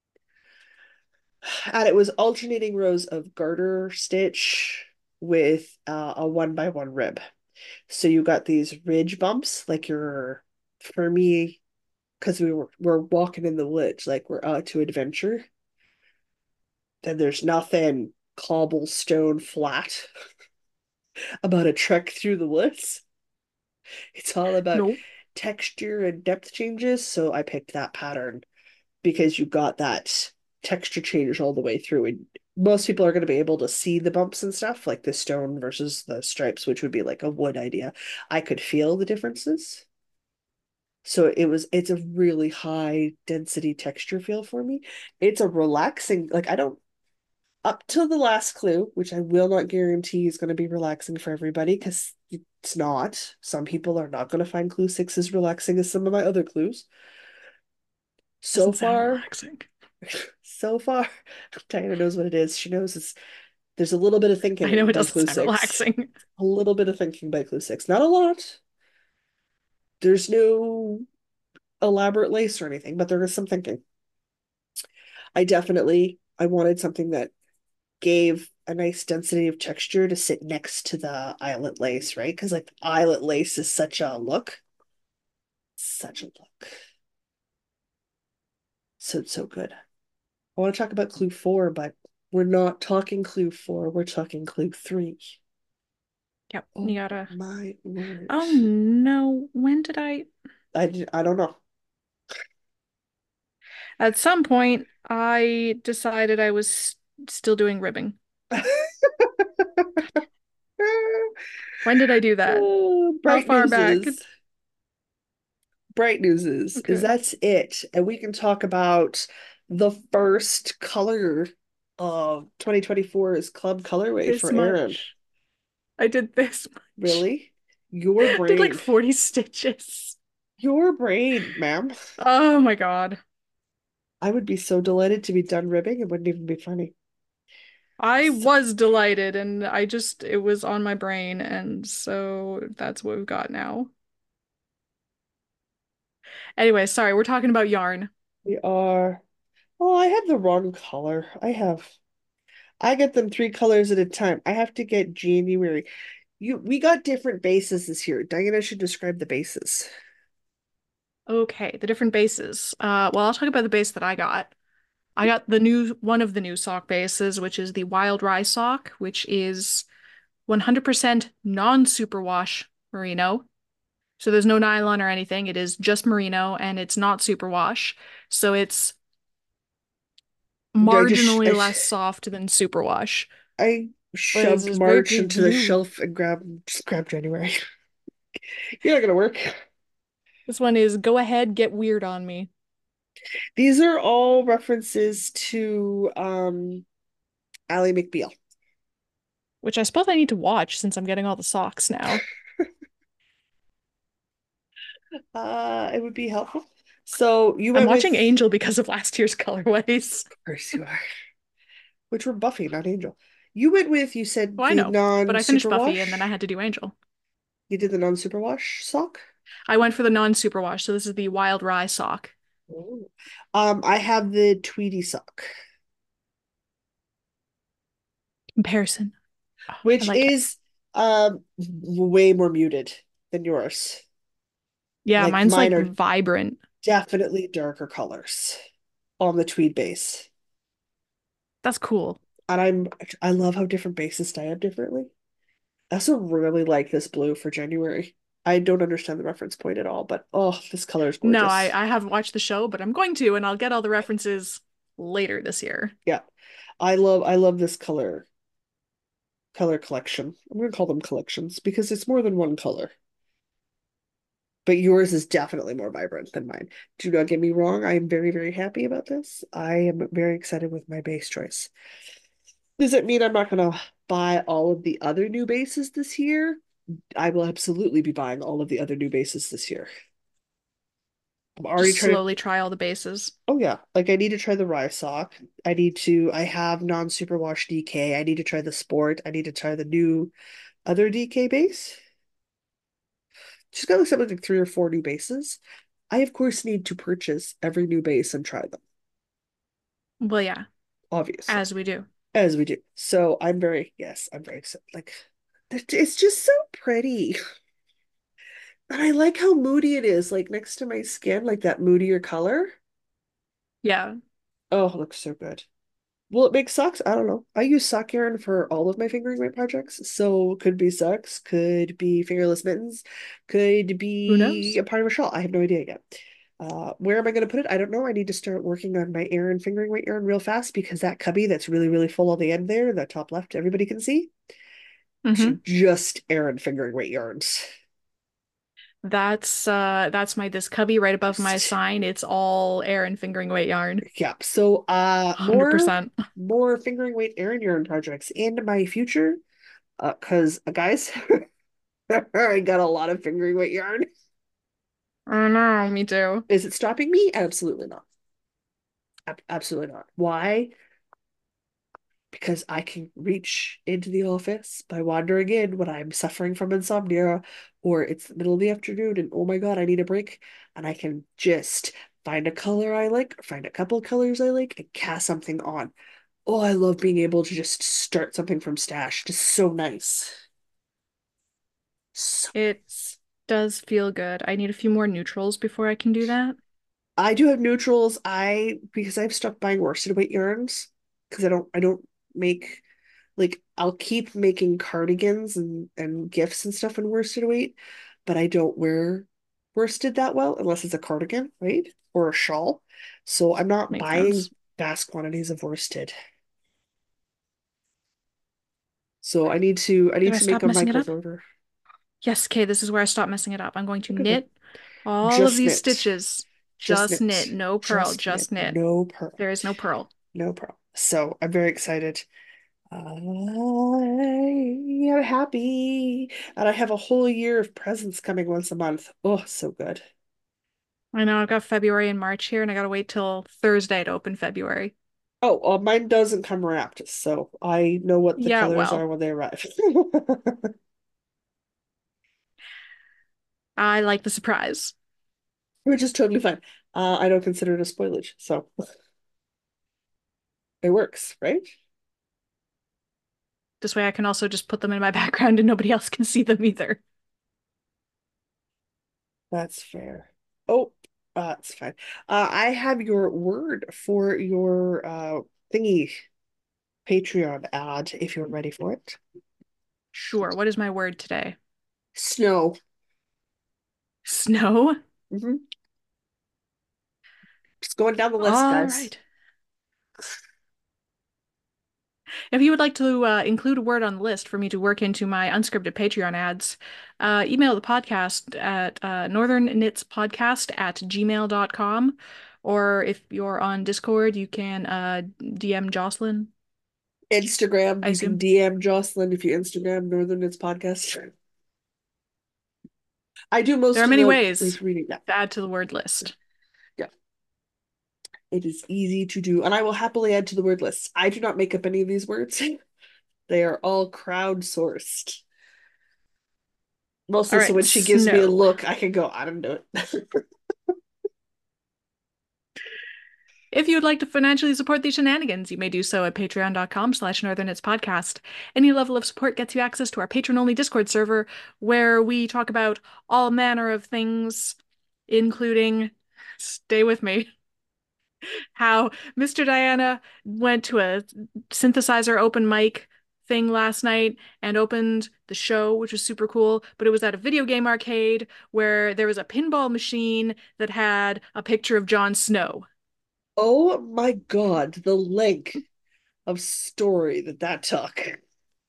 And it was alternating rows of garter stitch with uh, a one by one rib. So you got these ridge bumps, like you're, for me, because we were we're walking in the woods, like we're out to adventure. Then there's nothing cobblestone flat about a trek through the woods. It's all about Nope. texture and depth changes. So I picked that pattern because you got that texture change all the way through. And most people are going to be able to see the bumps and stuff, like the stone versus the stripes, which would be like a wood idea. I could feel the differences. So it was, it's a really high density texture feel for me. It's a relaxing, like I don't, up till the last clue, which I will not guarantee is going to be relaxing for everybody because it's not. Some people are not going to find clue six as relaxing as some of my other clues. So Doesn't sound far, relaxing. so far, Diana knows what it is. She knows it's there's a little bit of I know thinking it by doesn't clue sound six. relaxing. A little bit of thinking by clue six. Not a lot. There's no elaborate lace or anything, but there is some thinking. I definitely I wanted something that gave a nice density of texture to sit next to the eyelet lace, right? Because like eyelet lace is such a look. Such a look. So so good. I want to talk about clue four, but we're not talking clue four, we're talking clue three. Yep, you Oh gotta. my word. Oh no, when did I? I, I don't know. At some point, I decided I was still doing ribbing. When did I do that? Oh, How bright far news back? is bright news is is Okay, that's it. And we can talk about the first color of twenty twenty-four's club colorway this for Erin. much. I did this much. Really? Your Did like brain. forty stitches. Your brain, ma'am. Oh my God. I would be so delighted to be done ribbing. It wouldn't even be funny. I So, was delighted and I just, it was on my brain. And so that's what we've got now. Anyway, sorry, we're talking about yarn, we are. Oh, I have the wrong color. I have. I get them three colors at a time. I have to get January. You, we got different bases this year. Diana should describe the bases. okay, the different bases. Uh, well, I'll talk about the base that I got. I got the new one of the new sock bases, which is the Wild Rye sock, which is one hundred percent non-superwash merino. So there's no nylon or anything. It is just merino and it's not superwash. So it's I just marginally I, less soft than superwash, I but it's shoved just very March good into the glue. shelf and grabbed just grabbed January. You're not gonna work. This one is go ahead, get weird on me, These are all references to um Ally McBeal. which I suppose I need to watch since I'm getting all the socks now. Uh, it would be helpful. So you I'm went with, watching Angel because of last year's colorways. of course you are, which were Buffy, not Angel. You went with, you said Oh, I the know, but I finished Buffy and then I non-superwash. had to do Angel. You did the non-superwash sock? I went for the non-superwash, so this is the Wild Rye sock. Ooh. Um, I have the Tweety sock, Comparison. Oh, I which like it. is um way more muted than yours. Yeah, Like mine's mine like are vibrant. definitely darker colors on the tweed base. That's cool. And I'm I love how different bases dye up differently. I also really like this blue for January. I don't understand the reference point at all, but oh, this color is No, gorgeous. I I haven't watched the show, but I'm going to, and I'll get all the references later this year. Yeah. I love I love this color color collection. I'm gonna call them collections because it's more than one color. But yours is definitely more vibrant than mine. Do not get me wrong, I am very, very happy about this. I am very excited with my base choice. Does it mean I'm not gonna buy all of the other new bases this year? I will absolutely be buying all of the other new bases this year. I'm already Just trying to, slowly try all the bases. oh yeah, like I need to try the Rye sock. I need to, I have non-superwash D K. I need to try the Sport. I need to try the new other D K base. She's got like something like three or four new bases. I, of course, need to purchase every new base and try them, Well, yeah, obviously, as we do. as we do. So I'm very, yes, I'm very excited. Like, it's just so pretty. And I like how moody it is, like next to my skin, like that moodier color. Yeah. Oh, it looks so good. Will it make socks? I don't know. I use sock yarn for all of my fingering weight projects. So could be socks, could be fingerless mittens, could Who be knows? a part of a shawl. I have no idea yet. Uh, where am I going to put it? I don't know. I need to start working on my Aran fingering weight yarn real fast because that cubby that's really, really full on the end there, the top left, everybody can see. Hmm. Just Aran fingering weight yarns. That's uh that's my this cubby right above my sign. It's all air and fingering weight yarn. Yeah. So uh more one hundred percent. more fingering weight Aran yarn projects in my future. Uh, because uh, guys, I got a lot of fingering weight yarn. Oh no, me too. Is it stopping me? Absolutely not. Ab- absolutely not. Why? Because I can reach into the office by wandering in when I'm suffering from insomnia, or it's the middle of the afternoon and oh my God, I need a break. And I can just find a color I like, or find a couple of colors I like, and cast something on. Oh, I love being able to just start something from stash. Just so nice. So It nice. does feel good. I need a few more neutrals before I can do that. I do have neutrals. I because I've stopped buying worsted weight yarns because I don't I don't make like I'll keep making cardigans and and gifts and stuff in worsted weight, but I don't wear worsted that well unless it's a cardigan, right? Or a shawl. So I'm not Makes buying sense. vast quantities of worsted. So I need to I Did need I to make stop a messing it micros up? order. Yes, okay, this is where I stop messing it up. I'm going to Okay, okay. knit all of Just these knit. stitches. Just Just knit. knit, no purl, Just knit. just knit. No pearl. There is no purl. No pearl. So I'm very excited. I am happy. And I have a whole year of presents coming once a month. Oh, so good. I know I've got February and March here, and I gotta wait till Thursday to open February. Oh, uh, mine doesn't come wrapped, so I know what the Yeah, colors are well, when they arrive. I like the surprise. Which is totally fine. Uh, I don't consider it a spoilage, so it works, right? This way I can also just put them in my background and nobody else can see them either. That's fair. Oh, uh, that's fine. Uh, I have your word for your uh thingy Patreon ad if you're ready for it. Sure, what is my word today? Snow. Snow? Hmm. Just going down the list, All guys. right. If you would like to uh, include a word on the list for me to work into my unscripted Patreon ads, uh, email the podcast at uh, northern knits podcast at gmail dot com. Or if you're on Discord, you can uh, D M Jocelyn, Instagram, I you can assume. D M Jocelyn if you Instagram Northern Knits Podcast. I do There are most of many the ways like reading that. to add to the word list. Yeah, it is easy to do, and I will happily add to the word list. I do not make up any of these words. They are all crowdsourced. All Mostly, so right, when she gives me a snow. look, I can go, I don't do it. If you would like to financially support these shenanigans, you may do so at patreon dot com slash northern knits podcast. Any level of support gets you access to our patron-only Discord server where we talk about all manner of things, including, stay with me, how Mister Diana went to a synthesizer open mic thing last night and opened the show, which was super cool, but it was at a video game arcade where there was a pinball machine that had a picture of Jon Snow. Oh my God, the length of story that that took.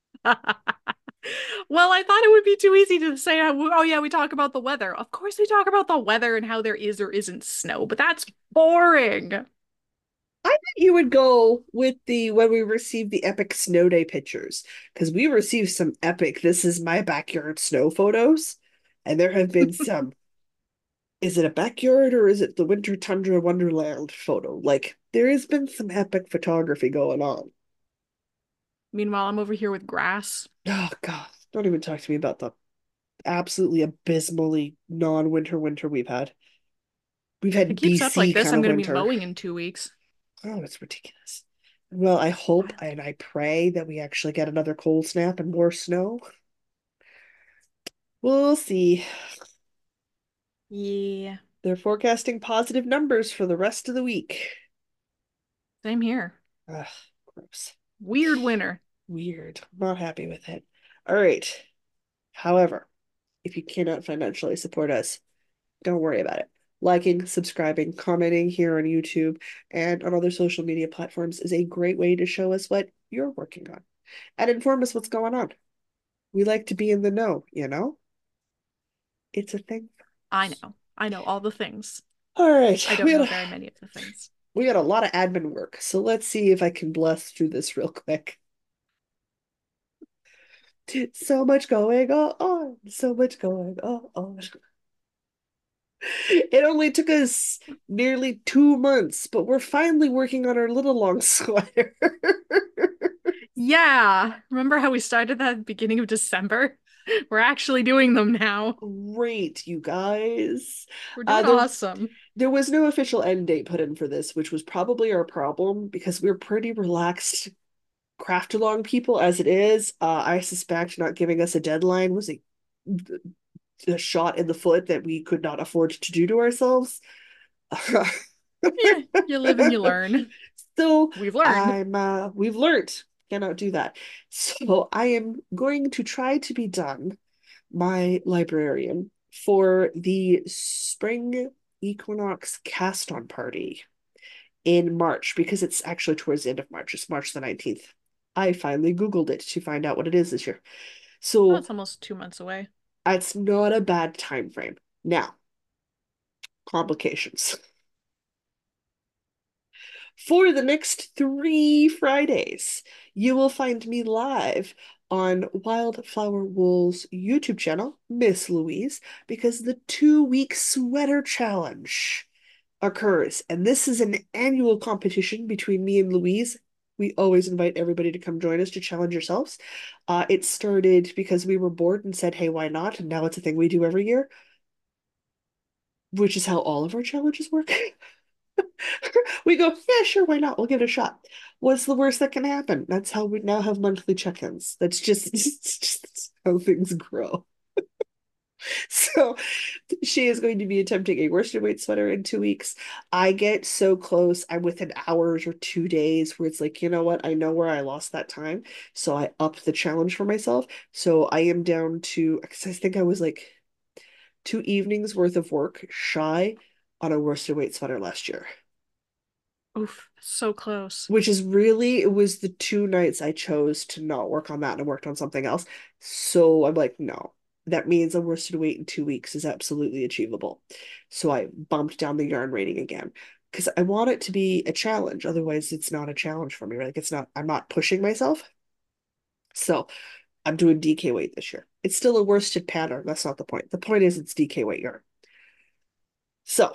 Well, I thought it would be too easy to say, oh, yeah, we talk about the weather. Of course, we talk about the weather and how there is or isn't snow, but that's boring. I bet you would go with the when we received the epic snow day pictures because we received some epic this is my backyard snow photos, and there have been some. Is it a backyard or is it the winter tundra wonderland photo? Like there has been some epic photography going on. Meanwhile, I'm over here with grass. Oh God, don't even talk to me about the absolutely abysmally non-winter winter we've had. We've If it had keeps up like B C this, kind I'm of going to be winter. mowing in two weeks. Oh, it's ridiculous. Well, I hope Wild. and I pray that we actually get another cold snap and more snow. We'll see. Yeah, They're forecasting positive numbers for the rest of the week. same here. Ugh, gross. Weird winter. Weird. I'm not happy with it. All right. However, if you cannot financially support us, don't worry about it. Liking, subscribing, commenting here on YouTube and on other social media platforms is a great way to show us what you're working on and inform us what's going on. We like to be in the know, you know? It's a thing. I know. I know all the things. All right. I We don't got know a, very many of the things. we got a lot of admin work. So let's see if I can blast through this real quick. So much going on. So much going on. It only took us nearly two months, but we're finally working on our little long sweater. Yeah. Remember how we started that at the beginning of December? We're actually doing them now. Great, you guys. We're Uh, doing there, awesome. there was no official end date put in for this, which was probably our problem because we're pretty relaxed craft along people as it is. Uh, I suspect not giving us a deadline was a, a shot in the foot that we could not afford to do to ourselves. Yeah, you live and you learn. So We've learned. I'm uh we've learned cannot do that. So I am going to try to be done my librarian for the spring equinox cast on party in March because it's actually towards the end of March. It's March the nineteenth. I finally Googled it to find out what it is this year. Oh, So it's almost two months away. it's not a bad time frame. Now, complications. For the next three Fridays, you will find me live on Wildflower Wool's YouTube channel, Miss Louise, because the two week sweater challenge occurs. And this is an annual competition between me and Louise. We always invite everybody to come join us to challenge yourselves. Uh, it started because we were bored and said, hey, why not? And now it's a thing we do every year, which is how all of our challenges work. We go, yeah, sure, why not? We'll give it a shot. What's the worst that can happen? That's how we now have monthly check-ins. That's just, it's just how things grow. So she is going to be attempting a worsted weight sweater in two weeks. I get so close. I'm within hours or two days where it's like, you know what? I know where I lost that time. So I upped the challenge for myself. So I am down to, because I think I was like two evenings worth of work shy on a worsted weight sweater last year. Oof, so close. Which is really it was the two nights I chose to not work on that and I worked on something else. So I'm like, no, that means a worsted weight in two weeks is absolutely achievable. So I bumped down the yarn rating again because I want it to be a challenge. Otherwise, it's not a challenge for me. Like it's not. I'm not pushing myself. So I'm doing D K weight this year. It's still a worsted pattern. That's not the point. The point is it's D K weight yarn. So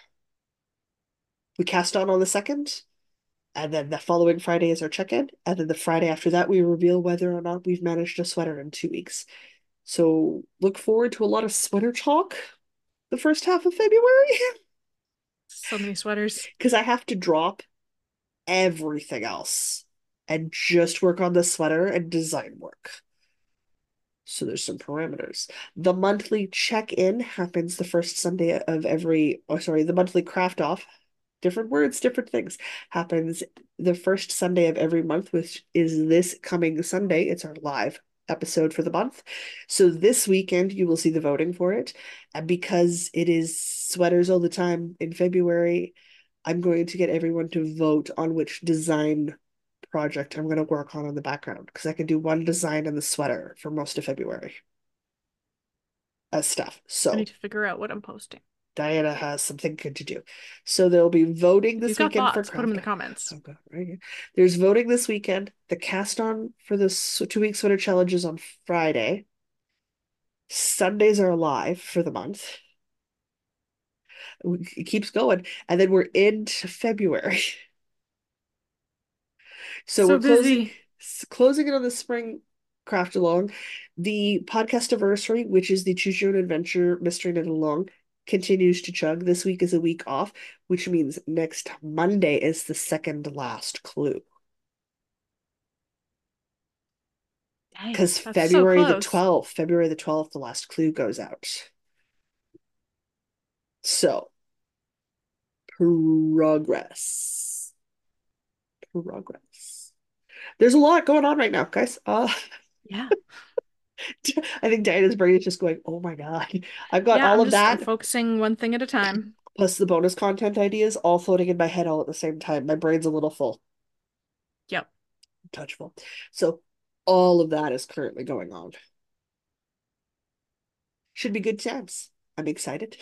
we cast on on the second. And then the following Friday is our check-in. And then the Friday after that, we reveal whether or not we've managed a sweater in two weeks. So look forward to a lot of sweater talk the first half of February. So many sweaters. Because I have to drop everything else and just work on the sweater and design work. So there's some parameters. The monthly check-in happens the first Sunday of every, oh, sorry, the monthly craft off different words, different things, happens the first Sunday of every month, which is this coming Sunday. It's our live episode for the month. So this weekend, you will see the voting for it. And because it is sweaters all the time in February, I'm going to get everyone to vote on which design project I'm going to work on in the background because I can do one design in the sweater for most of February as stuff. I So need to figure out what I'm posting. Diana has some thinking to do. So they'll be voting If you've this got weekend for thoughts, put them in craft. the comments. Oh God, right here. There's voting this weekend. The cast on for the two week sweater challenge is on Friday. Sundays are live for the month. It keeps going. And then we're into February. So we're So closing busy. closing it on the spring craft along. The podcast anniversary, which is the Choose Your Own Adventure Mystery Knit Along, continues to chug. This week is a week off, which means next Monday is the second last clue. Dang, Because that's so February the close. twelfth, February the twelfth, the last clue goes out. So progress. Progress. There's a lot going on right now, guys. Uh, Yeah. I think Diana's brain is just going, oh my God. I've got Yeah, all I'm of just I'm that focusing one thing at a time. plus the bonus content ideas all floating in my head all at the same time. My brain's a little full, Yep. touchable. So all of that is currently going on. Should be good times. I'm excited.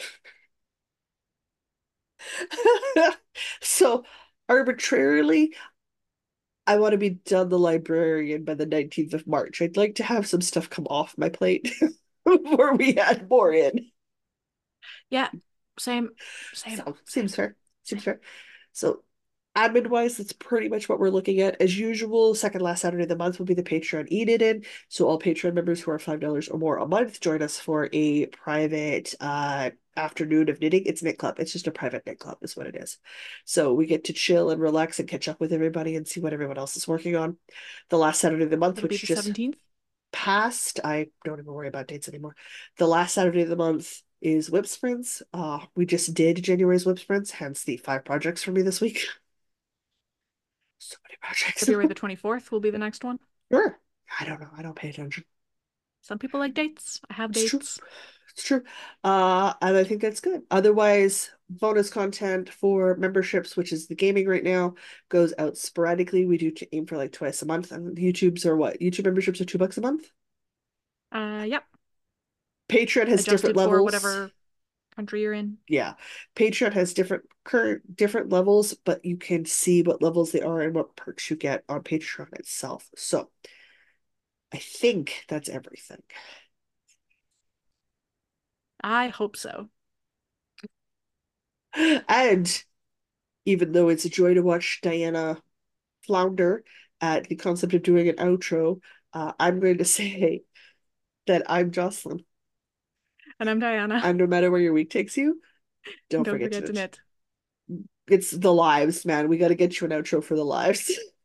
So arbitrarily, I want to be done the librarian by the nineteenth of March. I'd like to have some stuff come off my plate before we add more in. Yeah. Same. Same. So Same. seems fair. Seems Same. fair. So admin wise, that's pretty much what we're looking at. As usual, second last Saturday of the month will be the Patreon Eat It In. So all Patreon members who are five dollars or more a month join us for a private uh afternoon of knitting. It's knit club. It's just a private knit club is what it is. So we get to chill and relax and catch up with everybody and see what everyone else is working on. The last Saturday of the month, It'll be which the just seventeenth. passed. I don't even worry about dates anymore. The last Saturday of the month is Whip Sprints. Uh, we just did January's Whip Sprints, hence the five projects for me this week. So many projects. February the twenty-fourth will be the next one. Sure. I don't know. I don't pay attention. Some people like dates. I have It's true. dates. It's true. Uh, and I think that's good. Otherwise, bonus content for memberships, which is the gaming right now, goes out sporadically. We do aim for like twice a month. And YouTube's are what? YouTube memberships are two bucks a month. Uh, yep. Patreon has different Adjusted for levels. whatever country you're in. Yeah. Patreon has different current different levels, but you can see what levels they are and what perks you get on Patreon itself. So I think that's everything. I hope so. And even though it's a joy to watch Diana flounder at the concept of doing an outro, uh, I'm going to say that I'm Jocelyn. And I'm Diana. And no matter where your week takes you, don't Don't forget to forget to knit. knit. It's the lives, man. We got to get you an outro for the lives.